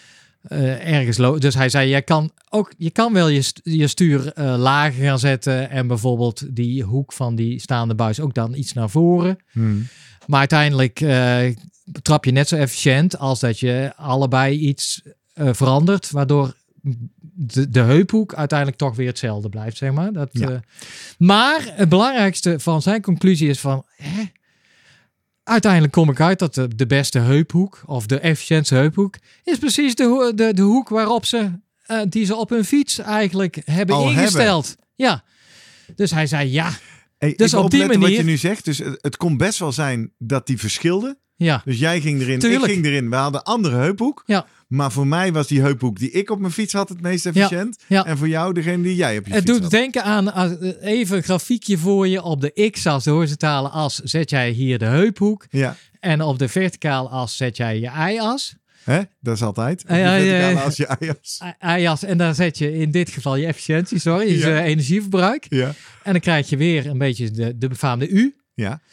Dus hij zei, je kan wel je stuur lager gaan zetten en bijvoorbeeld die hoek van die staande buis ook dan iets naar voren. Maar uiteindelijk trap je net zo efficiënt als dat je allebei iets verandert, waardoor de heuphoek uiteindelijk toch weer hetzelfde blijft, zeg maar. Maar het belangrijkste van zijn conclusie is van... Uiteindelijk kom ik uit dat de beste heuphoek of de efficiëntste heuphoek is precies de hoek waarop die ze op hun fiets eigenlijk hebben ingesteld. Ja. Dus hij zei
dus op die manier wat je nu zegt, dus het kon best wel zijn dat die verschilden. Ja. Dus jij ging erin, ik ging erin. We hadden andere heuphoek. Ja. Maar voor mij was die heuphoek die ik op mijn fiets had het meest efficiënt. Ja. En voor jou degene die jij op je fiets had.
Het doet denken aan even een grafiekje voor je. Op de x-as, de horizontale as, zet jij hier de heuphoek. Ja. En op de verticale as zet jij je y-as.
Dat is altijd. Op de verticale as je y-as.
Y-as. En dan zet je in dit geval je efficiëntie, je energieverbruik. Ja. En dan krijg je weer een beetje de befaamde U. Ja.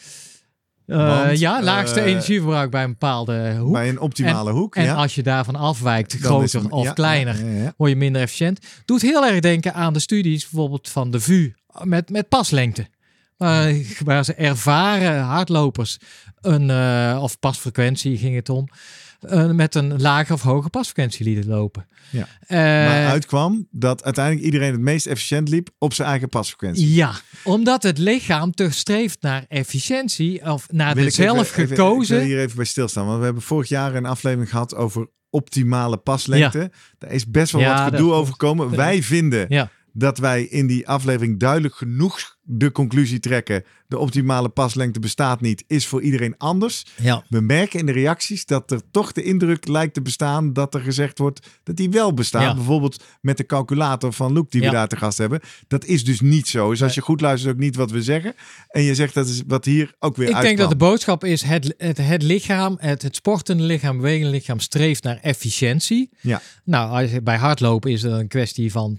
Laagste energieverbruik bij een bepaalde hoek.
Bij een optimale hoek.
En als je daarvan afwijkt, groter of kleiner, word je minder efficiënt. Doet heel erg denken aan de studies bijvoorbeeld van de VU met paslengte. Waar ze ervaren hardlopers of pasfrequentie ging het om, met een lage of hoge pasfrequentie lieten lopen. Ja.
Maar uitkwam dat uiteindelijk iedereen het meest efficiënt liep op zijn eigen pasfrequentie.
Ja, omdat het lichaam toch streeft naar efficiëntie of naar de zelf gekozen.
Ik wil hier even bij stilstaan, want we hebben vorig jaar een aflevering gehad over optimale paslengte. Ja. Daar is best wel wat gedoe over gekomen. Wij vinden dat wij in die aflevering duidelijk genoeg de conclusie trekken. De optimale paslengte bestaat niet, is voor iedereen anders. Ja. We merken in de reacties dat er toch de indruk lijkt te bestaan dat er gezegd wordt dat die wel bestaat. Ja. Bijvoorbeeld met de calculator van Luc die we daar te gast hebben. Dat is dus niet zo. Dus als je goed luistert ook niet wat we zeggen. En je zegt dat is wat hier ook weer uitkwam.
Ik denk dat de boodschap is het lichaam, het sportende lichaam, bewegende lichaam streeft naar efficiëntie. Ja. Nou, bij hardlopen is het een kwestie van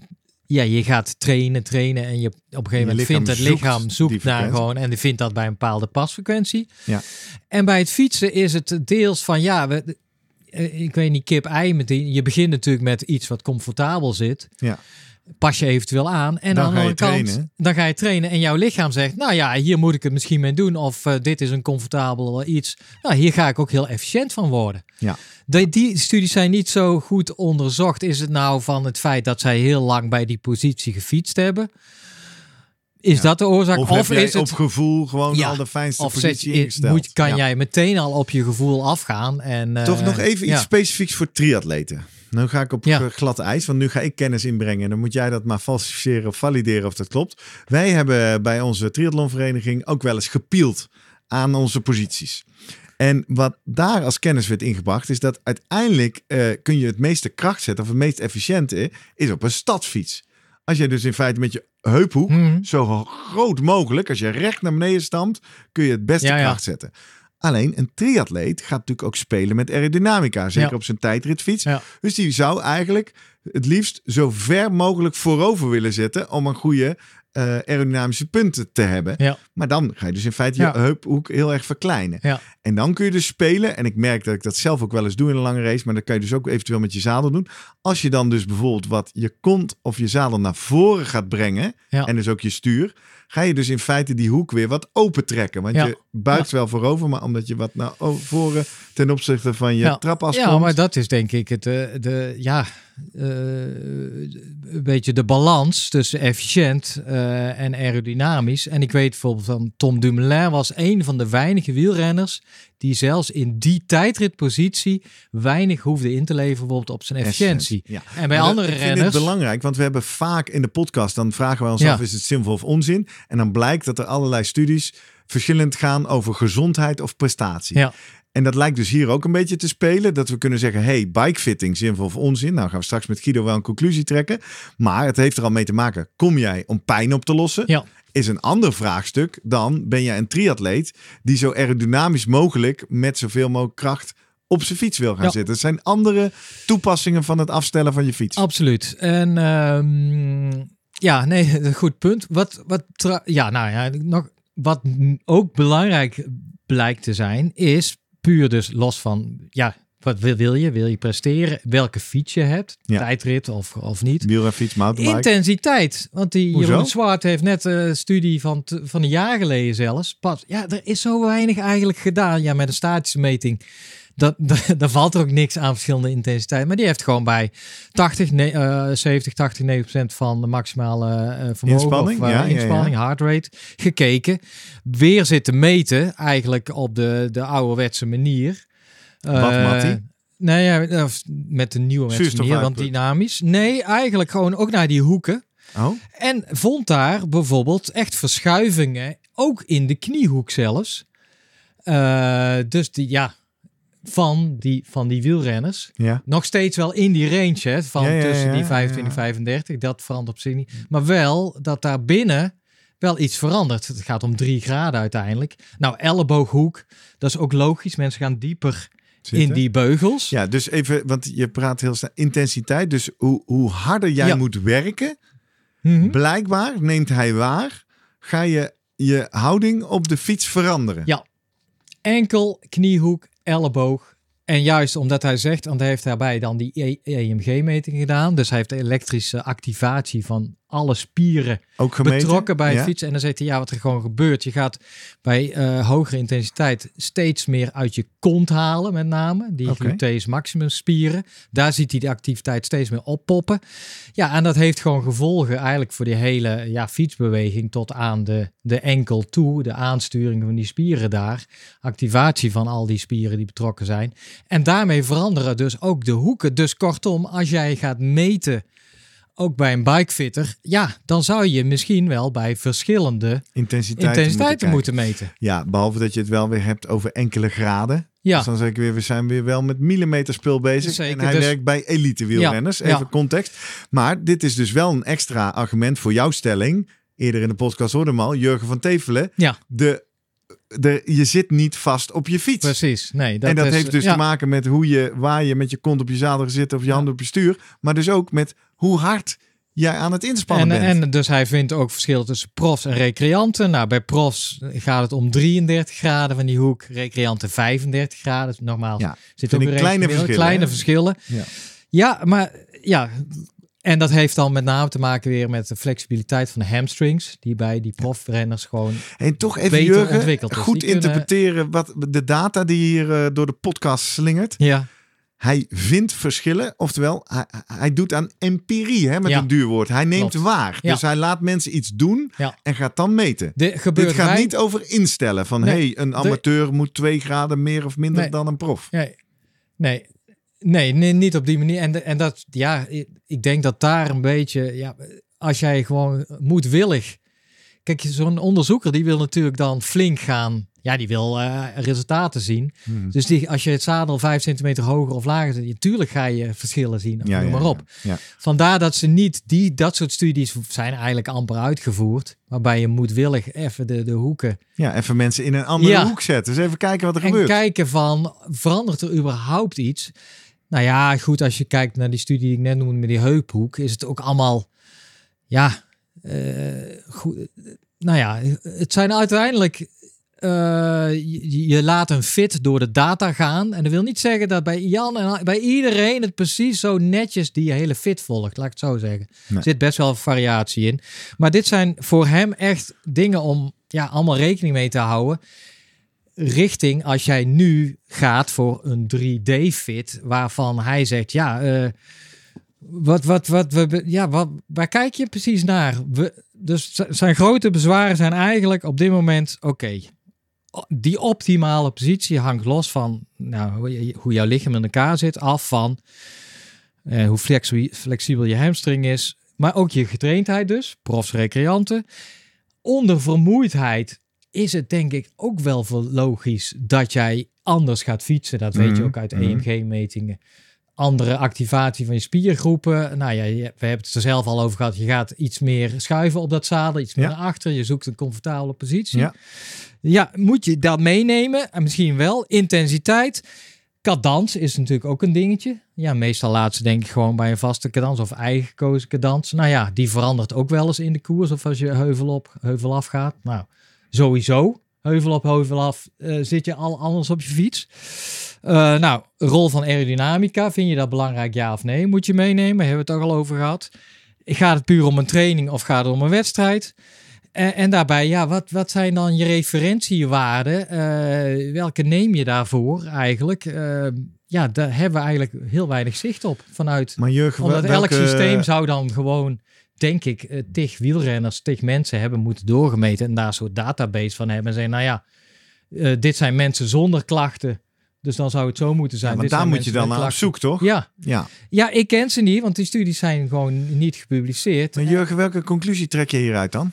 je gaat trainen en je op een gegeven moment vindt het lichaam zoekt naar gewoon en die vindt dat bij een bepaalde pasfrequentie.
Ja.
En bij het fietsen is het deels van ik weet niet, kip-ei meteen. Je begint natuurlijk met iets wat comfortabel zit.
Ja.
Pas je eventueel aan. En aan de andere kant, dan ga je trainen. En jouw lichaam zegt, nou ja, hier moet ik het misschien mee doen. Of dit is een comfortabel iets. Nou, hier ga ik ook heel efficiënt van worden.
Ja.
Die studies zijn niet zo goed onderzocht. Is het nou van het feit dat zij heel lang bij die positie gefietst hebben? Is dat de oorzaak?
Of is het op gevoel gewoon al de fijnste positie ingesteld?
Kan jij meteen al op je gevoel afgaan? En,
toch nog even iets specifieks voor triatleten. Nu ga ik op glad ijs, want nu ga ik kennis inbrengen. En dan moet jij dat maar falsificeren of valideren of dat klopt. Wij hebben bij onze triathlonvereniging ook wel eens gepield aan onze posities. En wat daar als kennis werd ingebracht, is dat uiteindelijk kun je het meeste kracht zetten, of het meest efficiënte, is op een stadsfiets. Als je dus in feite met je heuphoek zo groot mogelijk, als je recht naar beneden stampt, kun je het beste kracht zetten. Alleen een triatleet gaat natuurlijk ook spelen met aerodynamica. Zeker op zijn tijdritfiets. Ja. Dus die zou eigenlijk het liefst zo ver mogelijk voorover willen zetten om een goede aerodynamische punten te hebben. Ja. Maar dan ga je dus in feite je heuphoek heel erg verkleinen. Ja. En dan kun je dus spelen. En ik merk dat ik dat zelf ook wel eens doe in een lange race. Maar dat kan je dus ook eventueel met je zadel doen. Als je dan dus bijvoorbeeld wat je kont of je zadel naar voren gaat brengen. Ja. En dus ook je stuur. Ga je dus in feite die hoek weer wat open trekken. Want je buigt wel voorover. Maar omdat je wat naar voren ten opzichte van je trapas komt.
Ja, maar dat is denk ik het een beetje de balans tussen efficiënt en aerodynamisch. En ik weet bijvoorbeeld van Tom Dumoulin was een van de weinige wielrenners die zelfs in die tijdritpositie weinig hoefde in te leveren bijvoorbeeld op zijn efficiëntie. Ja. En bij andere renners... Ik vind
het belangrijk, want we hebben vaak in de podcast, dan vragen wij ons af, is het zinvol of onzin? En dan blijkt dat er allerlei studies verschillend gaan over gezondheid of prestatie. Ja. En dat lijkt dus hier ook een beetje te spelen. Dat we kunnen zeggen, hey, bikefitting, zinvol of onzin? Nou gaan we straks met Guido wel een conclusie trekken. Maar het heeft er al mee te maken. Kom jij om pijn op te lossen? Ja. Is een ander vraagstuk dan ben jij een triatleet die zo aerodynamisch mogelijk met zoveel mogelijk kracht op zijn fiets wil gaan zitten. Het zijn andere toepassingen van het afstellen van je fiets.
Absoluut. En een goed punt. Wat ook belangrijk blijkt te zijn, is puur dus los van, wat wil je? Wil je presteren? Welke fiets je hebt? Tijdrit of niet?
Wielrenfiets, mountainbike.
Intensiteit. Want die Jeroen Zwart heeft net een studie van een jaar geleden zelfs. Er is zo weinig eigenlijk gedaan. Ja, met een statische meting. Daar valt er ook niks aan verschillende intensiteit. Maar die heeft gewoon bij 90% van de maximale vermogen inspanning, heart rate, gekeken. Weer zitten meten eigenlijk op de ouderwetse manier. Met de nieuwe manier, want dynamisch. Nee, eigenlijk gewoon ook naar die hoeken. Oh. En vond daar bijvoorbeeld echt verschuivingen, ook in de kniehoek zelfs. Dus van die wielrenners. Ja. Nog steeds wel in die range, hè, van tussen die 25 en 35. Dat verandert op zich niet. Maar wel dat daar binnen wel iets verandert. Het gaat om 3 graden uiteindelijk. Nou, ellebooghoek, dat is ook logisch. Mensen gaan dieper in die beugels.
Ja, dus even, want je praat heel snel intensiteit. Dus hoe harder jij moet werken, blijkbaar, neemt hij waar, ga je houding op de fiets veranderen.
Ja, enkel, kniehoek, elleboog. En juist omdat hij zegt, want hij heeft daarbij dan die EMG-meting gedaan. Dus hij heeft de elektrische activatie van alle spieren ook betrokken bij het fietsen. En dan zegt hij, wat er gewoon gebeurt. Je gaat bij hogere intensiteit steeds meer uit je kont halen, met name. Die gluteus maximus spieren. Daar ziet hij de activiteit steeds meer oppoppen. Ja, en dat heeft gewoon gevolgen eigenlijk voor die hele fietsbeweging tot aan de enkel toe. De aansturing van die spieren daar. Activatie van al die spieren die betrokken zijn. En daarmee veranderen dus ook de hoeken. Dus kortom, als jij gaat meten, ook bij een bikefitter, dan zou je misschien wel bij verschillende intensiteiten moeten meten.
Ja, behalve dat je het wel weer hebt over enkele graden. Ja. Dus dan zeg ik weer, we zijn weer wel met millimeterspul bezig. Zeker, en hij werkt bij elite wielrenners. Even context. Maar dit is dus wel een extra argument voor jouw stelling. Eerder in de podcast hoorde hem al, Jurgen van Tevelen. Ja. Je zit niet vast op je fiets.
Precies. Nee,
dat heeft dus te maken met waar je met je kont op je zadel zit of je handen op je stuur. Maar dus ook met hoe hard jij aan het inspannen bent.
En dus hij vindt ook verschil tussen profs en recreanten. Nou, bij profs gaat het om 33 graden van die hoek. Recreanten 35 graden. Dus nogmaals, zit ook weer kleine verschillen. Ja, maar ja... En dat heeft dan met name te maken weer met de flexibiliteit van de hamstrings. Die bij die profrenners gewoon
en toch even
beter
Jurgen,
ontwikkeld is.
Goed interpreteren wat de data die hier door de podcast slingert.
Ja.
Hij vindt verschillen, oftewel hij doet aan empirie, hè, met een duur woord. Hij neemt waar. Ja. Dus hij laat mensen iets doen en gaat dan meten. Dit gaat niet over instellen van een amateur moet 2 graden meer of minder dan een prof.
Nee, niet op die manier. En dat, ik denk dat daar een beetje, als jij gewoon moedwillig... Kijk, zo'n onderzoeker die wil natuurlijk dan flink gaan. Ja, die wil resultaten zien. Dus als je het zadel 5 centimeter hoger of lager zet, natuurlijk ga je verschillen zien. Noem maar op.
Ja.
Vandaar dat ze niet dat soort studies zijn eigenlijk amper uitgevoerd. Waarbij je moedwillig even de hoeken...
Ja, even mensen in een andere hoek zetten. Dus even kijken wat er gebeurt.
En kijken van, verandert er überhaupt iets? Nou ja, goed, als je kijkt naar die studie die ik net noemde met die heuphoek, is het ook allemaal, goed. Nou ja, het zijn uiteindelijk, je laat een fit door de data gaan. En dat wil niet zeggen dat bij Jan en bij iedereen het precies zo netjes die hele fit volgt, laat ik het zo zeggen. Nee. Er zit best wel variatie in. Maar dit zijn voor hem echt dingen om allemaal rekening mee te houden. Richting als jij nu gaat voor een 3D-fit, waarvan hij zegt, waar kijk je precies naar? Dus zijn grote bezwaren zijn eigenlijk op dit moment, die optimale positie hangt los van hoe jouw lichaam in elkaar zit, af van hoe flexibel je hamstring is, maar ook je getraindheid dus, profs, recreanten. Onder vermoeidheid is het denk ik ook wel logisch dat jij anders gaat fietsen. Dat weet je ook uit EMG-metingen. Andere activatie van je spiergroepen. Nou ja, we hebben het er zelf al over gehad. Je gaat iets meer schuiven op dat zadel, iets meer naar achter. Je zoekt een comfortabele positie. Ja, moet je dat meenemen? En misschien wel. Intensiteit. Cadans is natuurlijk ook een dingetje. Ja, meestal laat ze denk ik gewoon bij een vaste cadans of eigen gekozen cadans. Nou ja, die verandert ook wel eens in de koers. Of als je heuvel op, heuvel af gaat. Nou, sowieso. Heuvel op, heuvel af. Zit je al anders op je fiets. Rol van aerodynamica. Vind je dat belangrijk, ja of nee? Moet je meenemen. Hebben we het ook al over gehad. Gaat het puur om een training of gaat het om een wedstrijd? En daarbij, wat zijn dan je referentiewaarden? Welke neem je daarvoor eigenlijk? Daar hebben we eigenlijk heel weinig zicht op vanuit.
Maar Jurgen,
omdat elk systeem zou dan gewoon, denk ik, tig wielrenners, tig mensen hebben moeten doorgemeten en daar een soort database van hebben. En zeggen, dit zijn mensen zonder klachten. Dus dan zou het zo moeten zijn.
Maar daar moet je dan naar op zoek, toch?
Ja, ik ken ze niet, want die studies zijn gewoon niet gepubliceerd.
Maar Jurgen, welke conclusie trek je hieruit dan?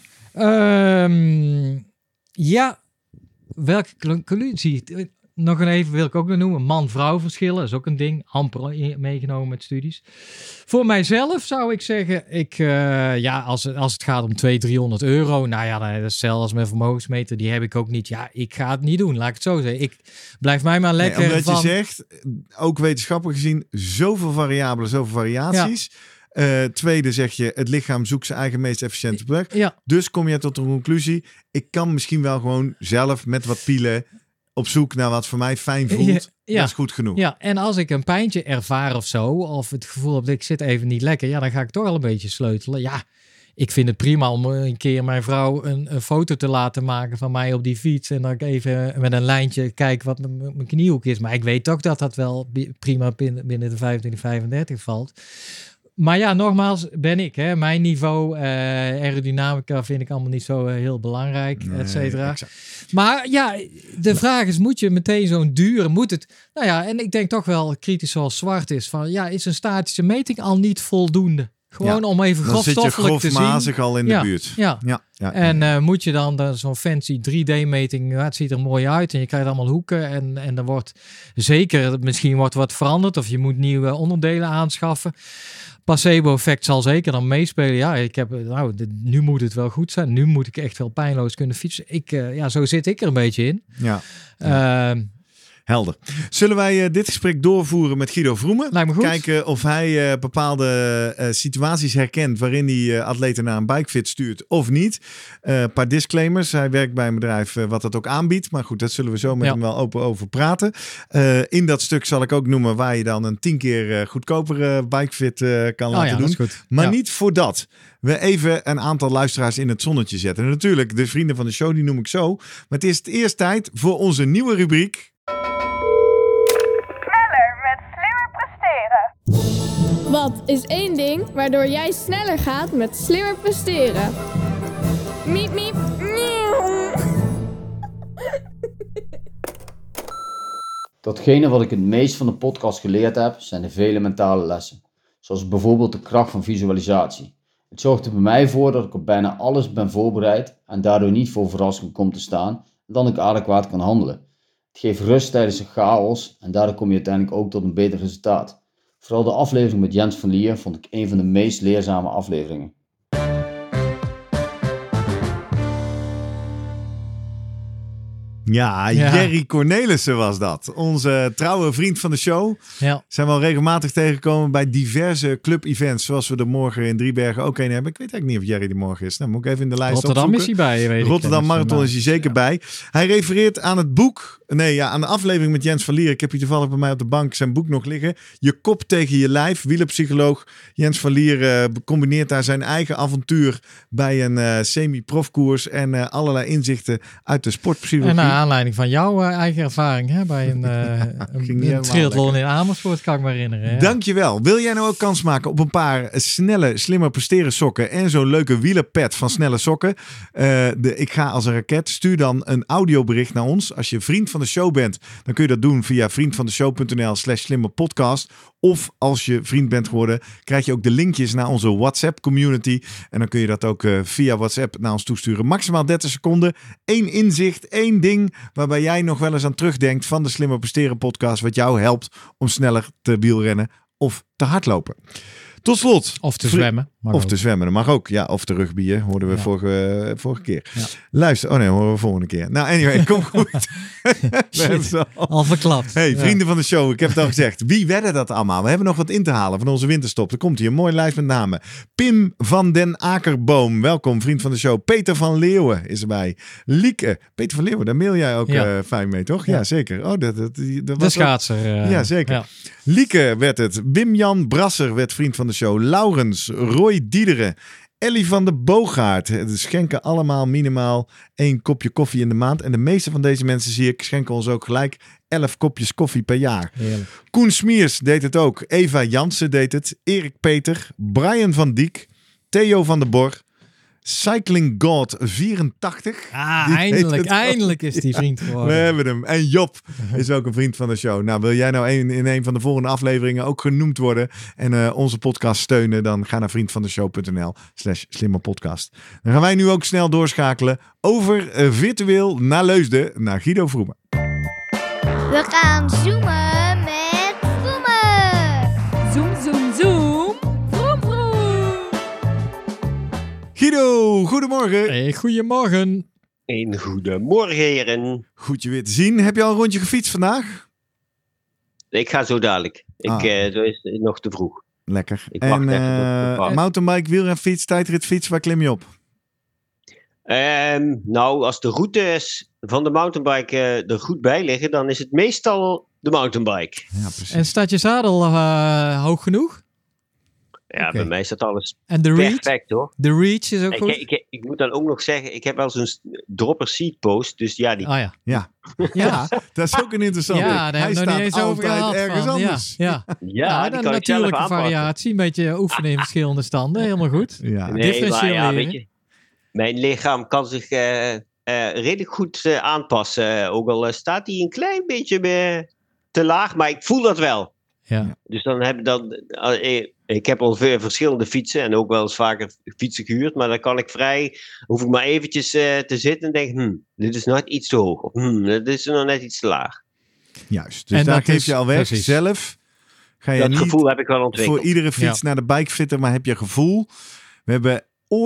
Welke conclusie? Nog even wil ik ook nog noemen. Man-vrouw verschillen is ook een ding. Amper meegenomen met studies. Voor mijzelf zou ik zeggen, als het gaat om 200-300 euro, dat is hetzelfde als mijn vermogensmeter, die heb ik ook niet. Ja, ik ga het niet doen, laat ik het zo zeggen. Ik blijf mij maar lekker
omdat je zegt, ook wetenschappelijk gezien, zoveel variabelen, zoveel variaties. Tweede zeg je, het lichaam zoekt zijn eigen meest efficiënte plek. Ja. Dus kom je tot de conclusie, ik kan misschien wel gewoon zelf met wat pielen op zoek naar wat voor mij fijn voelt. Dat is goed genoeg.
Ja, en als ik een pijntje ervaar of zo, of het gevoel heb dat ik zit even niet lekker, dan ga ik toch al een beetje sleutelen. Ja, ik vind het prima om een keer mijn vrouw een foto te laten maken van mij op die fiets en dat ik even met een lijntje kijk wat mijn kniehoek is. Maar ik weet toch dat dat wel prima binnen de 25-35 valt. Maar nogmaals, ben ik. Hè? Mijn niveau, aerodynamica vind ik allemaal niet zo heel belangrijk, et cetera. Maar de vraag is, moet je meteen zo'n dure, moet het... en ik denk toch wel kritisch zoals Zwart is, van is een statische meting al niet voldoende? Gewoon om even grofstoffelijk te zien.
Dan zit je al in de buurt.
En moet je dan zo'n fancy 3D-meting, het ziet er mooi uit en je krijgt allemaal hoeken en er wordt zeker, misschien wordt wat veranderd of je moet nieuwe onderdelen aanschaffen. Placebo-effect zal zeker dan meespelen. Ja, nu moet het wel goed zijn. Nu moet ik echt wel pijnloos kunnen fietsen. Zo zit ik er een beetje in.
Helder. Zullen wij dit gesprek doorvoeren met Guido Vroemen?
Lijkt me goed.
Kijken of hij bepaalde situaties herkent waarin hij atleten naar een bikefit stuurt of niet. Een paar disclaimers. Hij werkt bij een bedrijf wat dat ook aanbiedt. Maar goed, dat zullen we zo met hem wel open over praten. In dat stuk zal ik ook noemen waar je dan een 10 keer goedkopere bikefit kan laten doen.
Dat is goed.
Maar niet voordat we even een aantal luisteraars in het zonnetje zetten. En natuurlijk, de vrienden van de show, die noem ik zo. Maar het is het eerst tijd voor onze nieuwe rubriek.
Sneller met slimmer presteren.
Wat is één ding waardoor jij sneller gaat met slimmer presteren? Miep, miep, miauw.
Datgene wat ik het meest van de podcast geleerd heb, zijn de vele mentale lessen. Zoals bijvoorbeeld de kracht van visualisatie. Het zorgt er bij mij voor dat ik op bijna alles ben voorbereid en daardoor niet voor verrassing kom te staan en dan ik adequaat kan handelen. Het geeft rust tijdens de chaos en daardoor kom je uiteindelijk ook tot een beter resultaat. Vooral de aflevering met Jens van Lier vond ik een van de meest leerzame afleveringen.
Ja, Jerry Cornelissen was dat. Onze trouwe vriend van de show.
Ja.
Zijn we al regelmatig tegengekomen bij diverse club-events. Zoals we er morgen in Driebergen ook een hebben. Ik weet eigenlijk niet of Jerry er morgen is. Nou, moet ik even in de lijst
Rotterdam
opzoeken.
is hij bij. Weet
Rotterdam
ik.
Marathon is hij zeker bij. Hij refereert aan het boek. Aan de aflevering met Jens van Lier. Ik heb hier toevallig bij mij op de bank zijn boek nog liggen. Je kop tegen je lijf. Wielerpsycholoog Jens van Lier combineert daar zijn eigen avontuur bij een semi-profkoers en allerlei inzichten uit de sportpsychologie.
En naar aanleiding van jouw eigen ervaring hè, bij een triathlon in Amersfoort, kan ik me herinneren. Ja.
Dankjewel. Wil jij nou ook kans maken op een paar snelle, slimmer presteren sokken en zo'n leuke wielerpad van Snelle Sokken? Ik ga als een raket. Stuur dan een audiobericht naar ons. Als je vriend van de show bent, dan kun je dat doen via vriendvandeshow.nl/slimmerpodcast. Of als je vriend bent geworden, krijg je ook de linkjes naar onze WhatsApp community. En dan kun je dat ook via WhatsApp naar ons toesturen. Maximaal 30 seconden. 1 inzicht, 1 ding waarbij jij nog wel eens aan terugdenkt van de Slimmer Presteren podcast. Wat jou helpt om sneller te wielrennen of te hardlopen. Tot slot.
Of te zwemmen.
Of te zwemmen, dat mag ook. Ja, of te rugbyen, hoorden we vorige keer. Ja. Luister, horen we volgende keer. Nou, anyway, kom goed.
Al verklapt.
Hey, vrienden van de show, ik heb het al gezegd. Wie werden dat allemaal? We hebben nog wat in te halen van onze winterstop. Er komt hier een mooie lijst met namen. Pim van den Akerboom, welkom, vriend van de show. Peter van Leeuwen is erbij. Lieke, Peter van Leeuwen, daar mail jij ook fijn mee, toch? Ja, zeker. Oh, dat was
de schaatser.
Ja, zeker. Ja. Lieke werd het. Wim-Jan Brasser werd vriend van de show. Laurens, Roy Diederen, Ellie van de Boogaard. Ze schenken allemaal minimaal 1 kopje koffie in de maand. En de meeste van deze mensen, zie ik, schenken ons ook gelijk 11 kopjes koffie per jaar.
Heerlijk.
Koen Smiers deed het ook. Eva Jansen deed het. Erik Peter, Brian van Diek, Theo van der Bor, Cycling God 84.
Eindelijk is die vriend geworden.
We hebben hem. En Job is ook een vriend van de show. Nou, wil jij nou in een van de volgende afleveringen ook genoemd worden en onze podcast steunen, dan ga naar vriendvandeshow.nl/slimmerpodcast. Dan gaan wij nu ook snel doorschakelen over virtueel naar Leusden, naar Guido Vroemen.
We gaan zoomen met Vroemen.
Zoom, zoom, zoom. Vroom, vroom.
Guido, goedemorgen.
Hey, goedemorgen.
Een goedemorgen, heren.
Goed je weer te zien. Heb je al een rondje gefietst vandaag?
Ik ga zo dadelijk. Zo is het nog te vroeg.
Lekker.
Ik wacht even.
Mountainbike, wielrenfiets, tijdritfiets, waar klim je op?
Nou, als de routes van de mountainbike er goed bij liggen, dan is het meestal de mountainbike.
Ja, precies.
En staat je zadel hoog genoeg?
Ja, bij mij staat alles
en de
perfect, hoor.
De reach is ook goed?
Ik moet dan ook nog zeggen, ik heb wel zo'n dropper seat post, dus ja, die...
Ja, dat is ook een interessante.
Ja, daar hebben we nog niet eens over gehad.
Ergens anders.
Ja,
die
een
kan
natuurlijke
ik zelf
variatie, een beetje oefenen in verschillende standen, helemaal goed.
Ja.
Nee, maar ja, weet je, mijn lichaam kan zich redelijk goed aanpassen. Ook al staat hij een klein beetje te laag, maar ik voel dat wel.
Ja.
Dus dan heb ik heb al veel verschillende fietsen en ook wel eens vaker fietsen gehuurd, maar dan kan ik hoef ik maar eventjes te zitten en denk, dit is net iets te hoog. Of dit is nog net iets te laag.
Juist, dus en daar geef je al weg. Precies. Zelf ga je
dat
niet
gevoel heb ik wel ontwikkeld.
Voor iedere fiets naar de bike fitten, maar heb je gevoel. We hebben ooit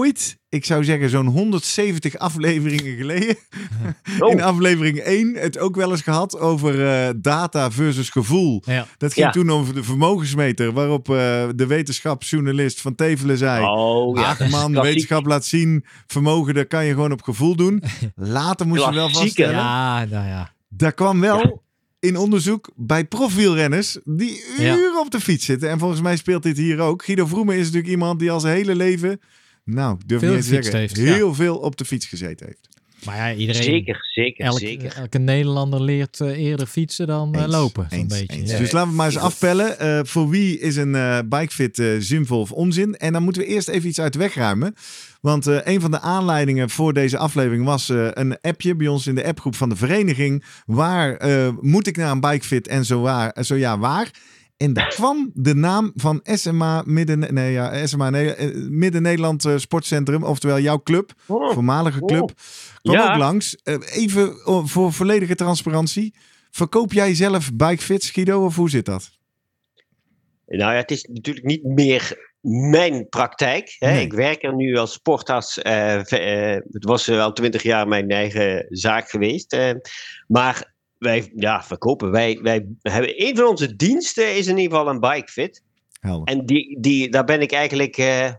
ik zou zeggen zo'n 170 afleveringen geleden.
Oh.
In aflevering 1 het ook wel eens gehad over data versus gevoel.
Ja.
Dat ging
Ja.
toen over de vermogensmeter, waarop de wetenschapsjournalist van Tevelen zei...
Oh ja,
Ach
dat is
man,
klassiek.
wetenschap laat zien, vermogen, dat kan je gewoon op gevoel doen. Later moest je wel
Klassiek, hè?
vaststellen.
Ja, nou ja.
Daar kwam wel in onderzoek bij profielrenners die uren op de fiets zitten. En volgens mij speelt dit hier ook. Guido Vroemen is natuurlijk iemand die al zijn hele leven, nou, durf
Veel
niet te
gefietst
zeggen,
heeft,
heel veel op de fiets gezeten heeft.
Maar ja, iedereen...
Zeker.
Elke Nederlander leert eerder fietsen dan lopen. Zo'n
Eens,
beetje.
eens.
Ja.
Dus laten we maar eens afpellen. Voor wie is een bikefit zinvol of onzin? En dan moeten we eerst even iets uit de weg ruimen. Want een van de aanleidingen voor deze aflevering was een appje bij ons in de appgroep van de vereniging. Waar moet ik naar een bikefit en zo ja, waar? En daar kwam de naam van SMA Midden-Nederland Sportcentrum, oftewel jouw club, voormalige club, kwam
Ja.
ook langs. Even voor volledige transparantie. Verkoop jij zelf bikefits, Guido, of hoe zit dat?
Nou ja, het is natuurlijk niet meer mijn praktijk. Hè.
Nee.
Ik werk er nu als sportarts. Het was al 20 jaar mijn eigen zaak geweest. Maar wij verkopen. Wij hebben een van onze diensten is in ieder geval een bikefit.
Helder.
En daar ben ik eigenlijk,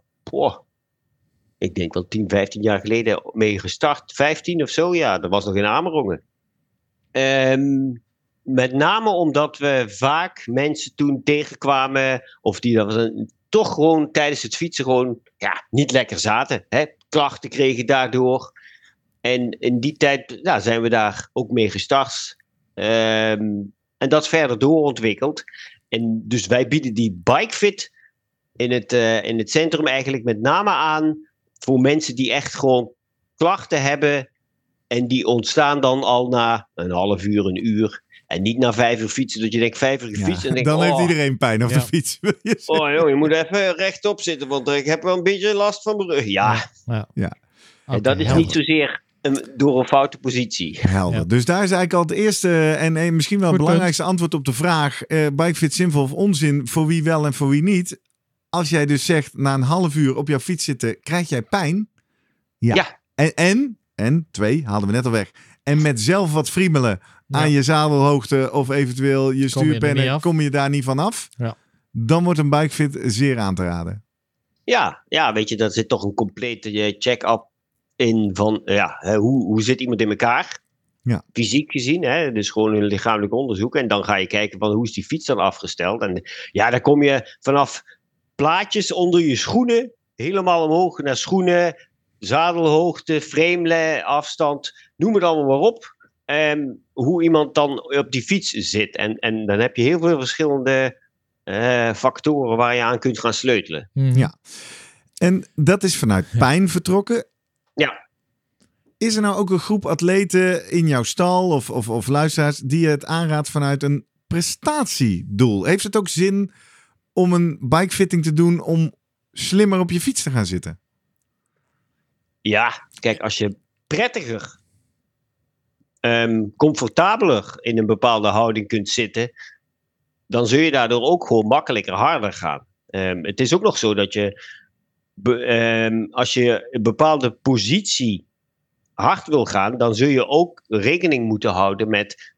ik denk wel 10, 15 jaar geleden mee gestart. 15 of zo, ja. Dat was nog in Amerongen. Met name omdat we vaak mensen toen tegenkwamen, of die toch gewoon tijdens het fietsen gewoon niet lekker zaten. Hè? Klachten kregen daardoor. En in die tijd zijn we daar ook mee gestart. En dat verder doorontwikkeld. En dus wij bieden die bikefit in het centrum eigenlijk met name aan voor mensen die echt gewoon klachten hebben. En die ontstaan dan al na een half uur, een uur. En niet na 5 uur fietsen, dat je denkt 5 uur fietsen. En denk,
Dan heeft iedereen pijn op de fiets. wil je zeggen.
Oh joh, je moet even rechtop zitten, want ik heb wel een beetje last van mijn rug. Ja,
Ja.
en dat is
Oké,
niet zozeer door een foute positie.
Helder.
Ja.
Dus daar is eigenlijk al het eerste en misschien wel het
Goed
belangrijkste antwoord op de vraag. Bikefit zinvol of onzin, voor wie wel en voor wie niet. Als jij dus zegt, na een half uur op jouw fiets zitten, krijg jij pijn? Ja. En 2, haalden we net al weg. En met zelf wat friemelen aan je zadelhoogte of eventueel je
Kom je er
stuurpennen,
niet af?
kom je daar niet van af?
Ja.
Dan wordt een bikefit zeer aan te raden.
Ja, weet je, daar zit toch een complete check-up in van hoe zit iemand in elkaar?
Ja.
Fysiek gezien, hè? Dus gewoon een lichamelijk onderzoek. En dan ga je kijken van hoe is die fiets dan afgesteld. En ja, dan kom je vanaf plaatjes onder je schoenen, helemaal omhoog naar schoenen, zadelhoogte, frame afstand, noem het allemaal maar op. Hoe iemand dan op die fiets zit. En dan heb je heel veel verschillende factoren waar je aan kunt gaan sleutelen.
Mhm.
Ja. En dat is vanuit pijn vertrokken.
Ja.
Is er nou ook een groep atleten in jouw stal of luisteraars die je het aanraadt vanuit een prestatiedoel? Heeft het ook zin om een bikefitting te doen om slimmer op je fiets te gaan zitten?
Ja, kijk, als je prettiger, comfortabeler in een bepaalde houding kunt zitten, dan zul je daardoor ook gewoon makkelijker harder gaan. Het is ook nog zo dat je, als je een bepaalde positie hard wil gaan, dan zul je ook rekening moeten houden met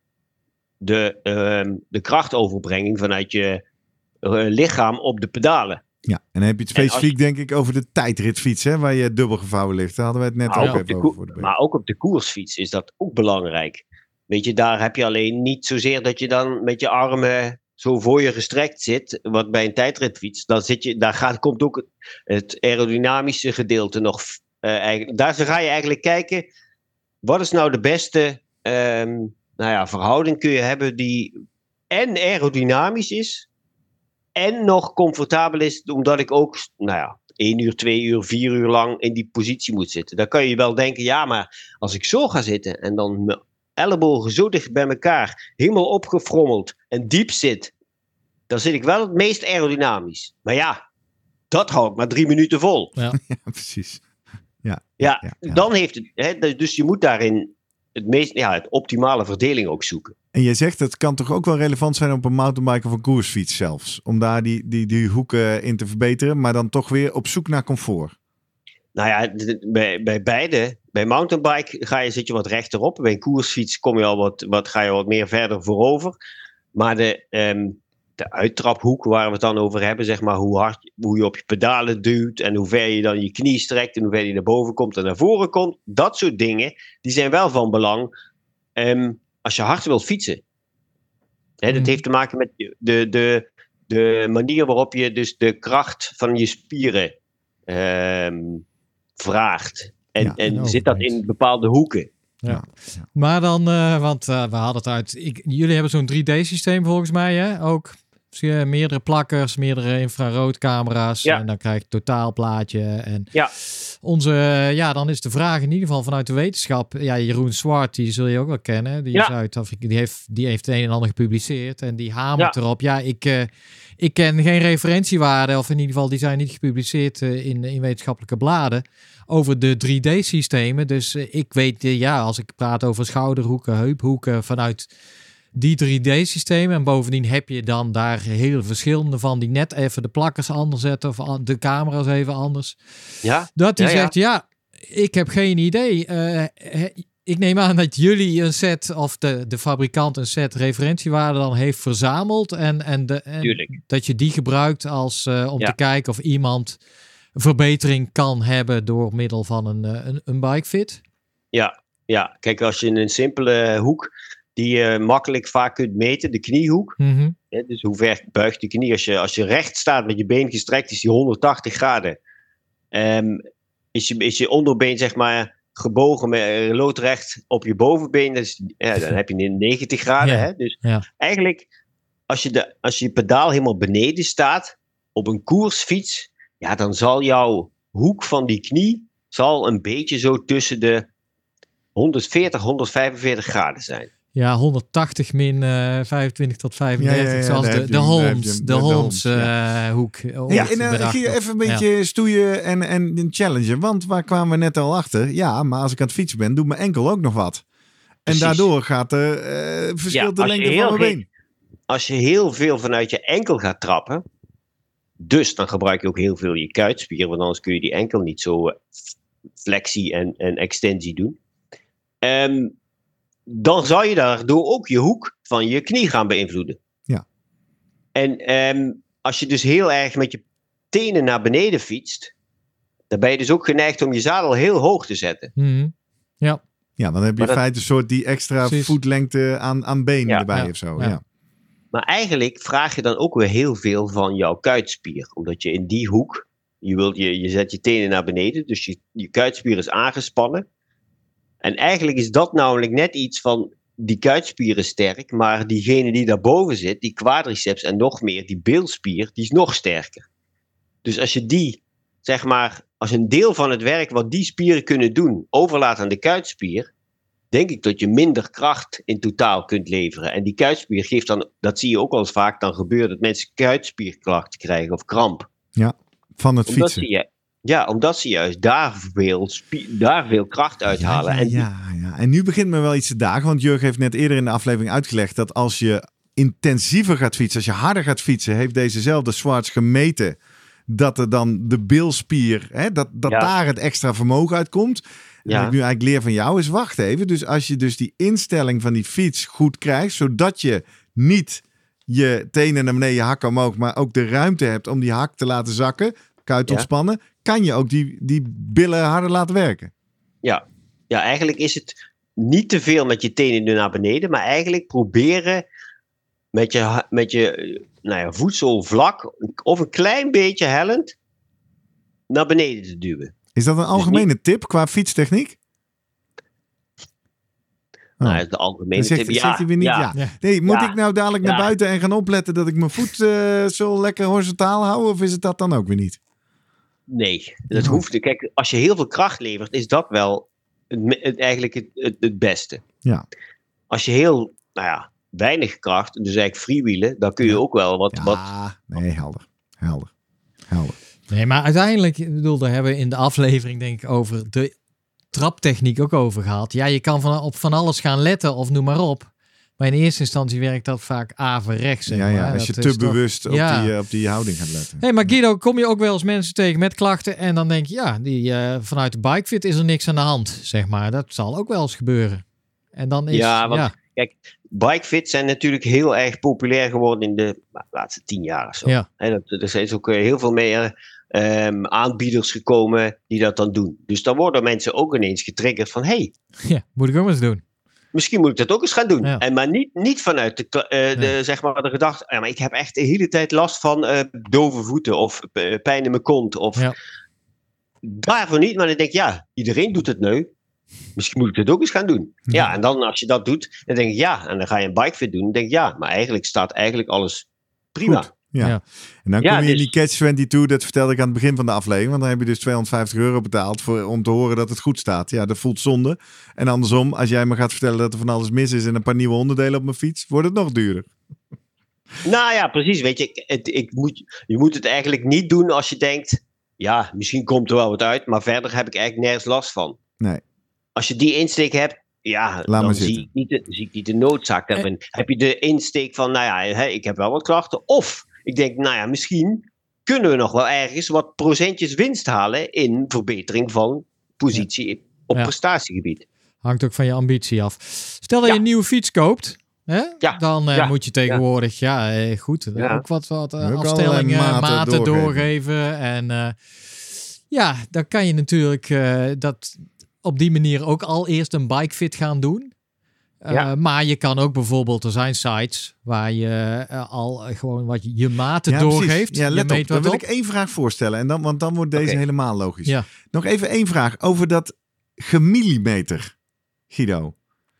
de krachtoverbrenging vanuit je lichaam op de pedalen.
Ja, en dan heb je het specifiek denk ik over de tijdritfiets, hè, waar je dubbel gevouwen ligt. Daar hadden we het net ook even over voor de break.
Maar ook op de koersfiets is dat ook belangrijk. Weet je, daar heb je alleen niet zozeer dat je dan met je armen zo voor je gestrekt zit, wat bij een tijdritfiets. Komt ook het aerodynamische gedeelte nog. Daar ga je eigenlijk kijken, wat is nou de beste verhouding kun je hebben die en aerodynamisch is en nog comfortabel is, omdat ik ook 1 uur, 2 uur, 4 uur lang in die positie moet zitten. Dan kan je wel denken, ja, maar als ik zo ga zitten en dan mijn ellebogen zo dicht bij elkaar, helemaal opgefrommeld en diep zit, dan zit ik wel het meest aerodynamisch. Maar ja, dat hou ik maar 3 minuten vol.
Ja, precies.
Ja, dan heeft het, dus je moet daarin het optimale verdeling ook zoeken.
En je zegt, het kan toch ook wel relevant zijn op een mountainbike of een koersfiets zelfs. Om daar die hoeken in te verbeteren, maar dan toch weer op zoek naar comfort.
Nou ja, bij beide. Bij mountainbike zit je wat rechterop. Bij een koersfiets kom je al ga je wat meer verder voorover. Maar de uittraphoek waar we het dan over hebben, zeg maar hoe je op je pedalen duwt en hoe ver je dan je knie strekt en hoe ver je naar boven komt en naar voren komt. Dat soort dingen, die zijn wel van belang als je hard wilt fietsen. Dat heeft te maken met de manier waarop je dus de kracht van je spieren vraagt. En zit dat in bepaalde hoeken.
Ja. Maar dan, want we hadden het uit... jullie hebben zo'n 3D-systeem volgens mij, hè? Ook meerdere plakkers, meerdere infraroodcamera's. Ja. En dan krijg je het totaalplaatje. En dan is de vraag in ieder geval vanuit de wetenschap. Ja, Jeroen Zwart, die zul je ook wel kennen. Die is uit Afrika. Die heeft het een en ander gepubliceerd. En die hamert erop. Ja, ik ken geen referentiewaarden. Of in ieder geval, die zijn niet gepubliceerd in wetenschappelijke bladen. Over de 3D-systemen. Dus ik weet, als ik praat over schouderhoeken, heuphoeken vanuit die 3D-systemen. En bovendien heb je dan daar heel verschillende van die net even de plakkers anders zetten of de camera's even anders. Ja. Dat die zegt, ik heb geen idee. Ik neem aan dat jullie een set of de fabrikant een set referentiewaarden dan heeft verzameld. En dat je die gebruikt als om te kijken of iemand verbetering kan hebben door middel van een bikefit?
Ja. Kijk, als je in een simpele hoek die je makkelijk vaak kunt meten, de kniehoek. Mm-hmm. Dus hoe ver buigt de knie? Als je recht staat met je been gestrekt, is die 180 graden. Is je onderbeen, zeg maar, gebogen met loodrecht op je bovenbeen, dus, dan heb je 90 graden. Hè? Dus eigenlijk, als je pedaal helemaal beneden staat op een koersfiets, dan zal jouw hoek van die knie een beetje zo tussen de 140, 145 graden zijn.
Ja, 180 min 25 tot 35, zoals de Holmes hoek.
En dan ga je even een beetje stoeien en challengen. Want waar kwamen we net al achter? Ja, maar als ik aan het fietsen ben, doet mijn enkel ook nog wat. Precies. En daardoor gaat er verschilt de lengte van mijn been.
Als je heel veel vanuit je enkel gaat trappen, dus dan gebruik je ook heel veel je kuitspier, want anders kun je die enkel niet zo flexie en extensie doen. Dan zou je daardoor ook je hoek van je knie gaan beïnvloeden. Ja. En als je dus heel erg met je tenen naar beneden fietst, dan ben je dus ook geneigd om je zadel heel hoog te zetten.
Mm-hmm. Ja.
Ja, dan heb je in feite een soort die extra voetlengte aan benen erbij of zo. Ja.
Maar eigenlijk vraag je dan ook weer heel veel van jouw kuitspier. Omdat je in die hoek, je zet je tenen naar beneden, dus je kuitspier is aangespannen. En eigenlijk is dat namelijk net iets van, die kuitspier is sterk, maar diegene die daarboven zit, die quadriceps en nog meer, die bilspier, die is nog sterker. Dus als je die, zeg maar, als een deel van het werk wat die spieren kunnen doen, overlaat aan de kuitspier, denk ik dat je minder kracht in totaal kunt leveren. En die kuitspier geeft dan, dat zie je ook wel eens vaak dan gebeuren, dat mensen kuitspierklachten krijgen of kramp.
Ja, van het fietsen.
Omdat ze juist daar veel kracht uithalen.
Ja. En nu begint me wel iets te dagen. Want Jurgen heeft net eerder in de aflevering uitgelegd dat als je intensiever gaat fietsen, als je harder gaat fietsen, heeft dezezelfde Schwartz gemeten dat er dan de bilspier, daar het extra vermogen uitkomt. En wat ik nu eigenlijk leer van jou is, wacht even. Dus als je dus die instelling van die fiets goed krijgt, zodat je niet je tenen naar beneden, je hakken omhoog, maar ook de ruimte hebt om die hak te laten zakken, kuit ontspannen, kan je ook die billen harder laten werken. Ja,
eigenlijk is het niet te veel met je tenen naar beneden, maar eigenlijk proberen met je voedsel vlak of een klein beetje hellend naar beneden te duwen.
Is dat een algemene tip qua fietstechniek?
Nou, dat is de algemene tip,
zegt hij weer niet ja. Nee, moet ik nou dadelijk naar buiten en gaan opletten dat ik mijn voet zo lekker horizontaal hou? Of is het dat dan ook weer niet?
Nee, dat hoeft. Kijk, als je heel veel kracht levert, is dat wel eigenlijk het beste. Ja. Als je heel, weinig kracht, dus eigenlijk freewheelen, dan kun je ook wel wat...
Nee, helder.
Nee, maar uiteindelijk, daar hebben we in de aflevering denk ik over de traptechniek ook over gehad. Ja, je kan op van alles gaan letten of noem maar op. Maar in eerste instantie werkt dat vaak averechts. Zeg maar.
Als je
Dat
te
is toch-
bewust
Ja.
op die houding gaat letten.
Hey, maar Guido, kom je ook wel eens mensen tegen met klachten en dan denk je, vanuit de bikefit is er niks aan de hand, zeg maar. Dat zal ook wel eens gebeuren. En dan is,
Ja, want kijk, bikefits zijn natuurlijk heel erg populair geworden in de laatste 10 jaar of zo.
Ja.
En er zijn ook heel veel meer aanbieders gekomen die dat dan doen. Dus dan worden mensen ook ineens getriggerd van, hey,
ja, moet ik ook eens doen.
misschien moet ik dat ook eens gaan doen.
Ja.
Maar niet vanuit zeg maar de gedachte, ja, maar ik heb echt de hele tijd last van dove voeten of pijn in mijn kont. Of
Ja.
Daarvoor niet, maar dan denk ik, ja, iedereen doet het nu. Misschien moet ik het ook eens gaan doen. Ja, en dan als je dat doet, dan denk ik ja. En dan ga je een bikefit doen. Dan denk ik ja, maar eigenlijk staat alles prima.
Goed. Ja.
Ja.
En dan
Ja,
kom je in
dus-
die catch-22, dat vertelde ik aan het begin van de aflevering. Want dan heb je dus €250 betaald om te horen dat het goed staat. Ja, dat voelt zonde. En andersom, als jij me gaat vertellen dat er van alles mis is en een paar nieuwe onderdelen op mijn fiets, wordt het nog duurder.
Nou ja, precies. Weet je, je moet het eigenlijk niet doen als je denkt, ja, misschien komt er wel wat uit, maar verder heb ik eigenlijk nergens last van.
Nee.
Als je die insteek hebt, ja,
maar
dan
zitten.
zie ik niet de noodzaak daarin. Heb je de insteek van, nou ja, ik heb wel wat klachten. Of ik denk, nou ja, misschien kunnen we nog wel ergens wat procentjes winst halen in verbetering van positie op
Ja.
prestatiegebied.
Hangt ook van je ambitie af. Stel dat je een nieuwe fiets koopt, hè?
Ja.
Dan
Ja.
moet je tegenwoordig, goed,
Ja.
ook wat
ook
afstellingen,
allerlei maten
maten doorgeven. En dan kan je natuurlijk dat op die manier ook al eerst een bikefit gaan doen.
Ja.
Maar je kan ook bijvoorbeeld, er zijn sites waar je al gewoon wat je maten
Ja,
doorgeeft.
precies. Ja,
Je
let op.
meet
Dan
wat
wil
op.
ik één vraag voorstellen. Want dan wordt deze
Oké.
helemaal logisch.
Ja.
Nog even één vraag over dat gemillimeter, Guido.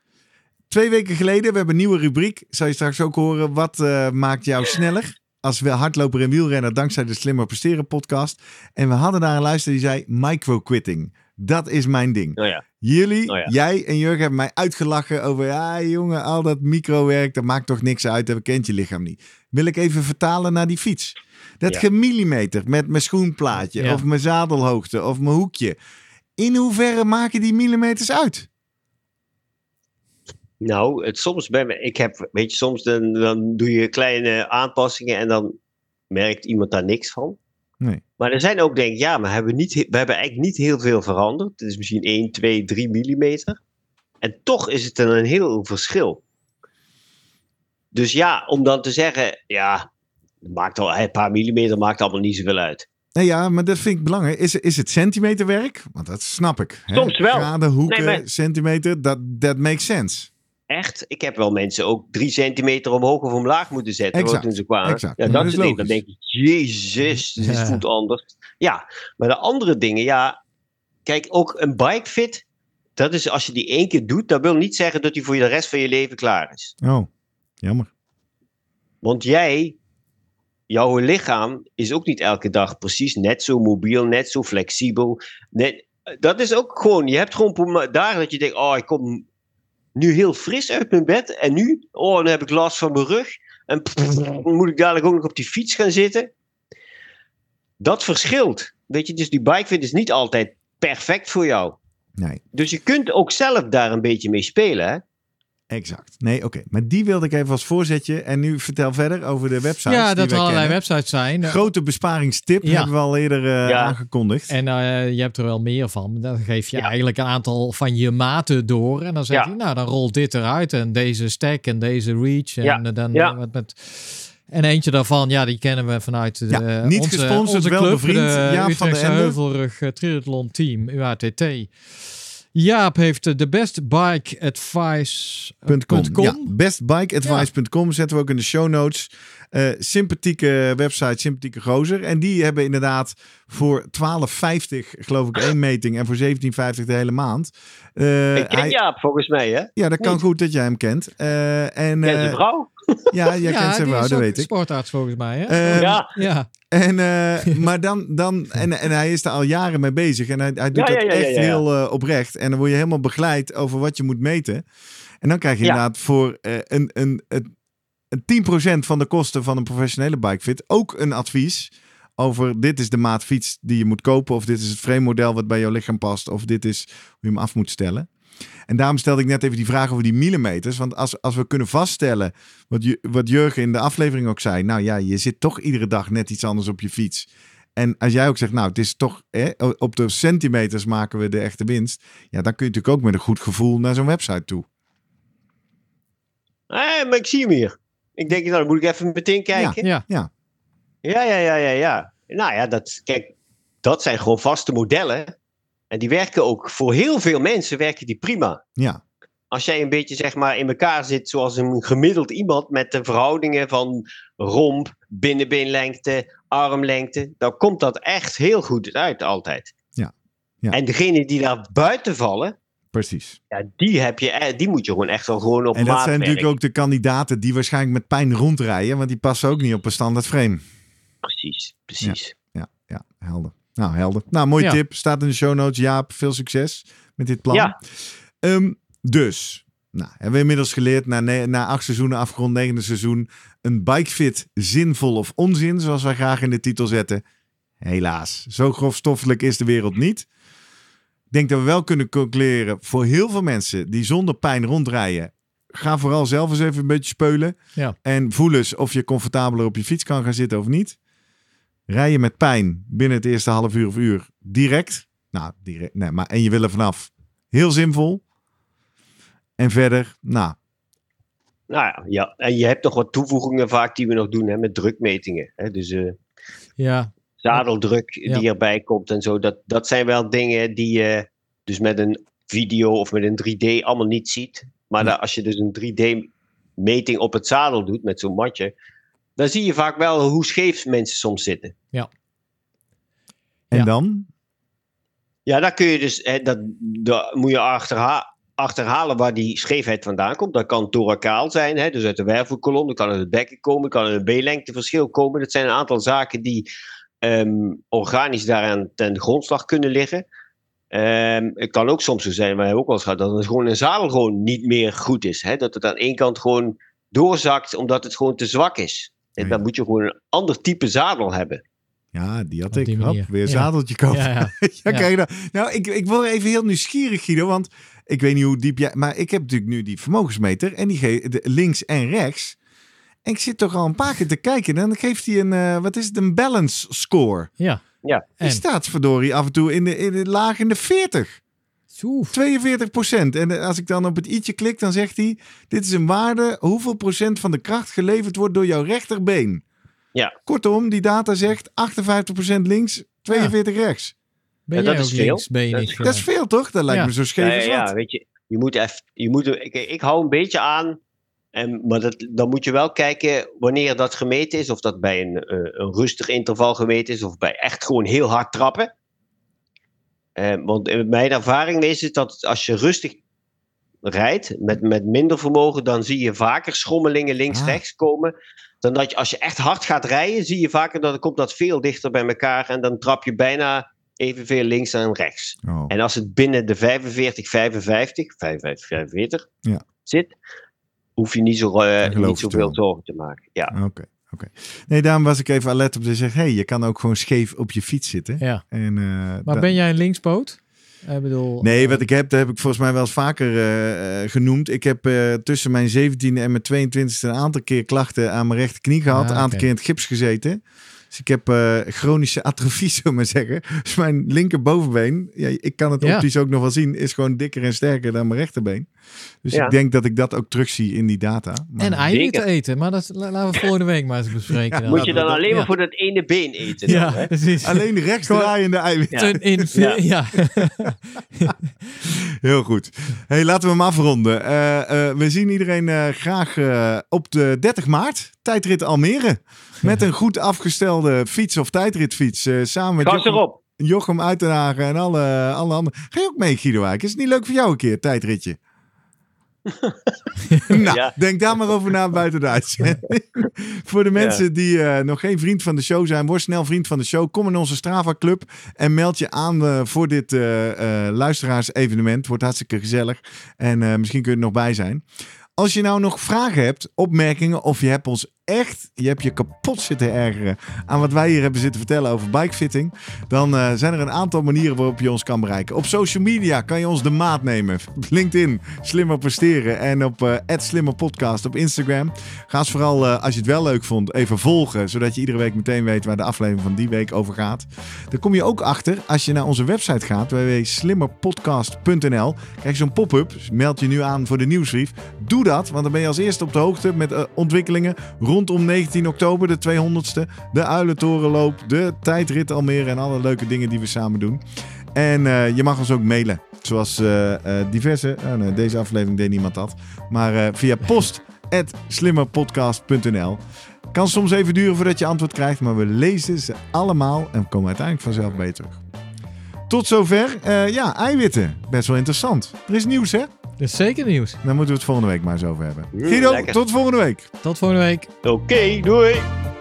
2 weken geleden, we hebben een nieuwe rubriek. Zal je straks ook horen, wat maakt jou sneller als hardloper en wielrenner dankzij de Slimmer Presteren podcast. En we hadden daar een luisteraar die zei, micro-quitting. Dat is mijn ding.
Nou ja.
Jullie,
Oh ja.
jij en Jurgen hebben mij uitgelachen over, ja jongen, al dat microwerk, dat maakt toch niks uit, dat kent je lichaam niet. Wil ik even vertalen naar die fiets. Dat
Ja.
gemillimeter met mijn schoenplaatje
Ja.
of mijn zadelhoogte of mijn hoekje. In hoeverre maken die millimeters uit?
Nou, soms soms dan doe je kleine aanpassingen en dan merkt iemand daar niks van.
Nee.
Maar er zijn ook denk ik, ja, maar we hebben eigenlijk niet heel veel veranderd. Het is misschien 1, 2, 3 millimeter. En toch is het een heel verschil. Dus ja, om dan te zeggen, ja, een paar millimeter maakt allemaal niet zoveel uit.
Nee, ja, maar dat vind ik belangrijk. Is het centimeterwerk? Want dat snap ik. Hè?
Soms wel.
Graden, hoeken,
Nee, maar-
centimeter, dat makes sense.
Echt, ik heb wel mensen ook 3 centimeter omhoog of omlaag moeten zetten
Exact,
toen ze kwamen.
exact.
Ja,
Maar
dat
dat is
soort dingen. Dan
logisch.
denk ik, jezus, dit
Ja.
voelt anders. Ja, maar de andere dingen, ja. Kijk, ook een bikefit, dat is als je die 1 keer doet, dat wil niet zeggen dat die voor de rest van je leven klaar is.
Oh, jammer.
Want jouw lichaam is ook niet elke dag precies net zo mobiel, net zo flexibel. Dat is ook gewoon, je hebt gewoon dagen dat je denkt, oh, ik kom nu heel fris uit mijn bed. En nu, dan heb ik last van mijn rug. En moet ik dadelijk ook nog op die fiets gaan zitten. Dat verschilt. Weet je, dus die bikefit is niet altijd perfect voor jou.
Nee,
Dus je kunt ook zelf daar een beetje mee spelen, hè?
exact. Nee, oké. Maar die wilde ik even als voorzetje. En nu vertel verder over de websites
Ja,
die
dat er
wij
allerlei
kennen.
websites zijn.
Grote besparingstip
Ja.
hebben we al eerder aangekondigd.
En je hebt er wel meer van. Dan geef je
Ja.
eigenlijk een aantal van je maten door. En dan zeg
Ja.
je, nou, dan rolt dit eruit. En deze stack en deze reach. En
Ja.
dan
Ja.
En eentje daarvan, ja, die kennen we vanuit
Ja, niet
onze,
gesponsord,
onze
wel
club,
bevriend.
de
Jaap van
Utrechtse
der Ende.
Heuvelrug Triathlon Team, UATT. Jaap heeft de bestbikeadvice.com.
Ja, bestbikeadvice.com zetten we ook in de show notes. Sympathieke website, sympathieke gozer. En die hebben inderdaad voor $12,50 geloof ik 1 meting en voor $17,50 de hele maand.
Ik ken Jaap volgens mij, hè?
Ja, dat kan
Niet.
goed dat jij hem kent.
Ken zijn vrouw?
Ja, jij kent zijn
die
vrouw,
is
dat
ook
weet ik.
sportarts volgens mij, hè?
Ja.
Ja.
En, maar en hij is er al jaren mee bezig. En hij doet
Ja,
dat
ja.
echt heel oprecht. En dan word je helemaal begeleid over wat je moet meten. En dan krijg je
Ja.
inderdaad voor een 10% van de kosten van een professionele bikefit ook een advies over dit is de maat fiets die je moet kopen. Of dit is het frame model wat bij jouw lichaam past. Of dit is hoe je hem af moet stellen. En daarom stelde ik net even die vraag over die millimeters. Want als we kunnen vaststellen, wat Jurgen in de aflevering ook zei. Nou ja, je zit toch iedere dag net iets anders op je fiets. En als jij ook zegt, nou het is toch op de centimeters maken we de echte winst. Ja, dan kun je natuurlijk ook met een goed gevoel naar zo'n website toe.
Maar ik zie hem hier. Ik denk, nou, dan moet ik even meteen kijken.
Ja.
Ja. Nou ja, dat zijn gewoon vaste modellen. En die werken ook voor heel veel mensen werken die prima.
Ja.
Als jij een beetje zeg maar in elkaar zit zoals een gemiddeld iemand met de verhoudingen van romp, binnenbeenlengte, armlengte, dan komt dat echt heel goed uit altijd.
Ja.
En degenen die daar buiten vallen,
Precies.
ja, die moet je gewoon echt wel gewoon op
En dat
maat
zijn natuurlijk
werken.
ook de kandidaten die waarschijnlijk met pijn rondrijden. Want die passen ook niet op een standaard frame.
Precies.
Ja, helder. Nou, mooie
Ja.
tip. Staat in de show notes. Jaap, veel succes met dit plan.
Ja.
Dus, hebben we inmiddels geleerd na 8 seizoenen afgerond, 9e seizoen. Een bikefit zinvol of onzin, zoals wij graag in de titel zetten. Helaas, zo grofstoffelijk is de wereld niet. Ik denk dat we wel kunnen concluderen voor heel veel mensen die zonder pijn rondrijden. Ga vooral zelf eens even een beetje speulen.
Ja.
En voel eens of je comfortabeler op je fiets kan gaan zitten of niet. Rij je met pijn binnen het eerste half uur of uur direct. En je wil er vanaf. Heel zinvol. En verder,
Nou ja, en je hebt nog wat toevoegingen vaak die we nog doen, hè, met drukmetingen. Hè? Dus
Ja.
zadeldruk
Ja.
die erbij komt en zo. Dat zijn wel dingen die je dus met een video of met een 3D allemaal niet ziet. Maar als je dus een 3D-meting op het zadel doet met zo'n matje, dan zie je vaak wel hoe scheef mensen soms zitten.
en
Ja.
dan?
Ja, daar kun je dus, dat moet je achterhalen waar die scheefheid vandaan komt. Dat kan thoracaal zijn, hè, dus uit de wervelkolom. Dat kan uit het bekken komen, kan uit een beenlengteverschil komen. Dat zijn een aantal zaken die organisch daaraan ten grondslag kunnen liggen. Het kan ook soms zo zijn, waar je ook wel eens gaat, dat het gewoon een zadel gewoon niet meer goed is. Hè? Dat het aan één kant gewoon doorzakt, omdat het gewoon te zwak is. En
Ja.
dan moet je gewoon een ander type zadel hebben.
Ja, die had
Op
ik.
die manier.
Hop, weer een
Ja.
zadeltje kopen.
Ja.
Kijk dan. Nou, ik word even heel nieuwsgierig, Guido. Want ik weet niet hoe diep jij... Maar ik heb natuurlijk nu die vermogensmeter. En die geeft links en rechts. En ik zit toch al een paar keer te kijken. En dan geeft hij een balance score.
Ja.
Ja.
Die
En?
staat verdorie af en toe in de laag in de 40.
Oef.
42%. En als ik dan op het i'tje klik, dan zegt hij... Dit is een waarde, hoeveel procent van de kracht geleverd wordt door jouw rechterbeen.
Ja.
Kortom, die data zegt 58% links, 42 rechts.
Ben
Ja,
jij
dat
ook
is veel.
linksbenig?
Dat is veel, toch? Dat lijkt
Ja.
me zo scheef als wat.
Weet je, ik hou een beetje aan, maar dan moet je wel kijken wanneer dat gemeten is. Of dat bij een rustig interval gemeten is, of bij echt gewoon heel hard trappen. Want in mijn ervaring is het dat als je rustig rijdt, met minder vermogen, dan zie je vaker schommelingen links-rechts komen. Dan dat je, als je echt hard gaat rijden, zie je vaker dat komt dat veel dichter bij elkaar. En dan trap je bijna evenveel links en rechts.
Oh.
En als het binnen de 45
Ja.
zit, hoef je niet
geloof
niet
ik
zoveel
wel.
zorgen te maken. Ja.
Oké. Nee, daarom was ik even alert op te zeggen... je kan ook gewoon scheef op je fiets zitten.
Ja.
En,
Maar ben jij een linkspoot? Ik bedoel...
Nee, wat ik heb, dat heb ik volgens mij wel eens vaker genoemd. Ik heb tussen mijn 17e en mijn 22e een aantal keer klachten aan mijn rechterknie gehad. Een aantal keer in het gips gezeten. Dus ik heb chronische atrofie, zullen we maar zeggen. Dus mijn linkerbovenbeen, ik kan het optisch ook nog wel zien, is gewoon dikker en sterker dan mijn rechterbeen. Dus ik denk dat ik dat ook terugzie in die data. Maar...
En eiwitten eten, maar dat laten we volgende week maar eens bespreken. dan.
Moet je dan alleen maar voor dat ene been eten? Dan,
Ja,
hè?
precies.
Alleen rechtsdraaiende eiwitten.
Ja.
Heel goed. Hey, laten we hem afronden. We zien iedereen graag op de 30 maart. Tijdrit Almere. Met een goed afgestelde fiets of tijdritfiets. Samen met
Gas erop.
Jochem Uitenhagen en alle anderen. Ga je ook mee, Guido Wijk? Is het niet leuk voor jou een keer, tijdritje? Nou, denk daar maar over na buiten de uitzending. Voor de mensen die nog geen vriend van de show zijn, word snel vriend van de show. Kom in onze Strava Club en meld je aan voor dit luisteraars-evenement. Wordt hartstikke gezellig en misschien kun je er nog bij zijn. Als je nou nog vragen hebt, opmerkingen of je hebt ons echt, je hebt je kapot zitten ergeren aan wat wij hier hebben zitten vertellen over bikefitting, dan zijn er een aantal manieren waarop je ons kan bereiken. Op social media kan je ons de maat nemen. LinkedIn, Slimmer Presteren en op @slimmerpodcast op Instagram. Ga eens vooral, als je het wel leuk vond, even volgen, zodat je iedere week meteen weet waar de aflevering van die week over gaat. Daar kom je ook achter als je naar onze website gaat, www.slimmerpodcast.nl. Krijg je zo'n pop-up, dus meld je nu aan voor de nieuwsbrief. Doe dat, want dan ben je als eerste op de hoogte met ontwikkelingen rondom 19 oktober, de 200ste, de Uilentorenloop, de tijdrit Almere en alle leuke dingen die we samen doen. En je mag ons ook mailen, zoals diverse, deze aflevering deed niemand dat, maar via post@slimmerpodcast.nl. Kan soms even duren voordat je antwoord krijgt, maar we lezen ze allemaal en komen uiteindelijk vanzelf bij je terug. Tot zover. Eiwitten. Best wel interessant. Er is nieuws, hè?
Dat is zeker nieuws.
Daar moeten we het volgende week maar eens over hebben. Guido,
lekker.
tot volgende week.
Tot volgende week.
Oké, doei.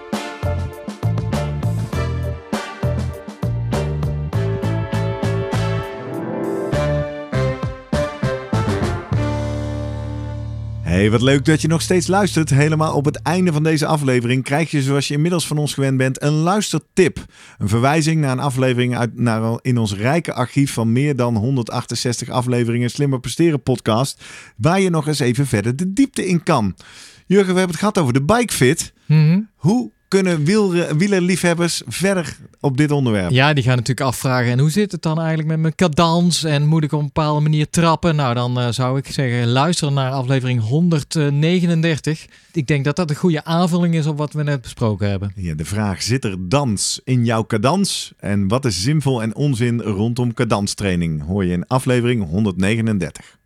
Hey, wat leuk dat je nog steeds luistert. Helemaal op het einde van deze aflevering krijg je, zoals je inmiddels van ons gewend bent, een luistertip. Een verwijzing naar een aflevering in ons rijke archief van meer dan 168 afleveringen Slimmer Presteren podcast, waar je nog eens even verder de diepte in kan. Jurgen, we hebben het gehad over de bikefit. Hoe kunnen wielerliefhebbers verder op dit onderwerp?
Ja, die gaan natuurlijk afvragen. En hoe zit het dan eigenlijk met mijn cadans? En moet ik op een bepaalde manier trappen? Nou, dan zou ik zeggen, luister naar aflevering 139. Ik denk dat dat een goede aanvulling is op wat we net besproken hebben.
Ja, de vraag, zit er dans in jouw cadans? En wat is zinvol en onzin rondom cadanstraining? Hoor je in aflevering 139.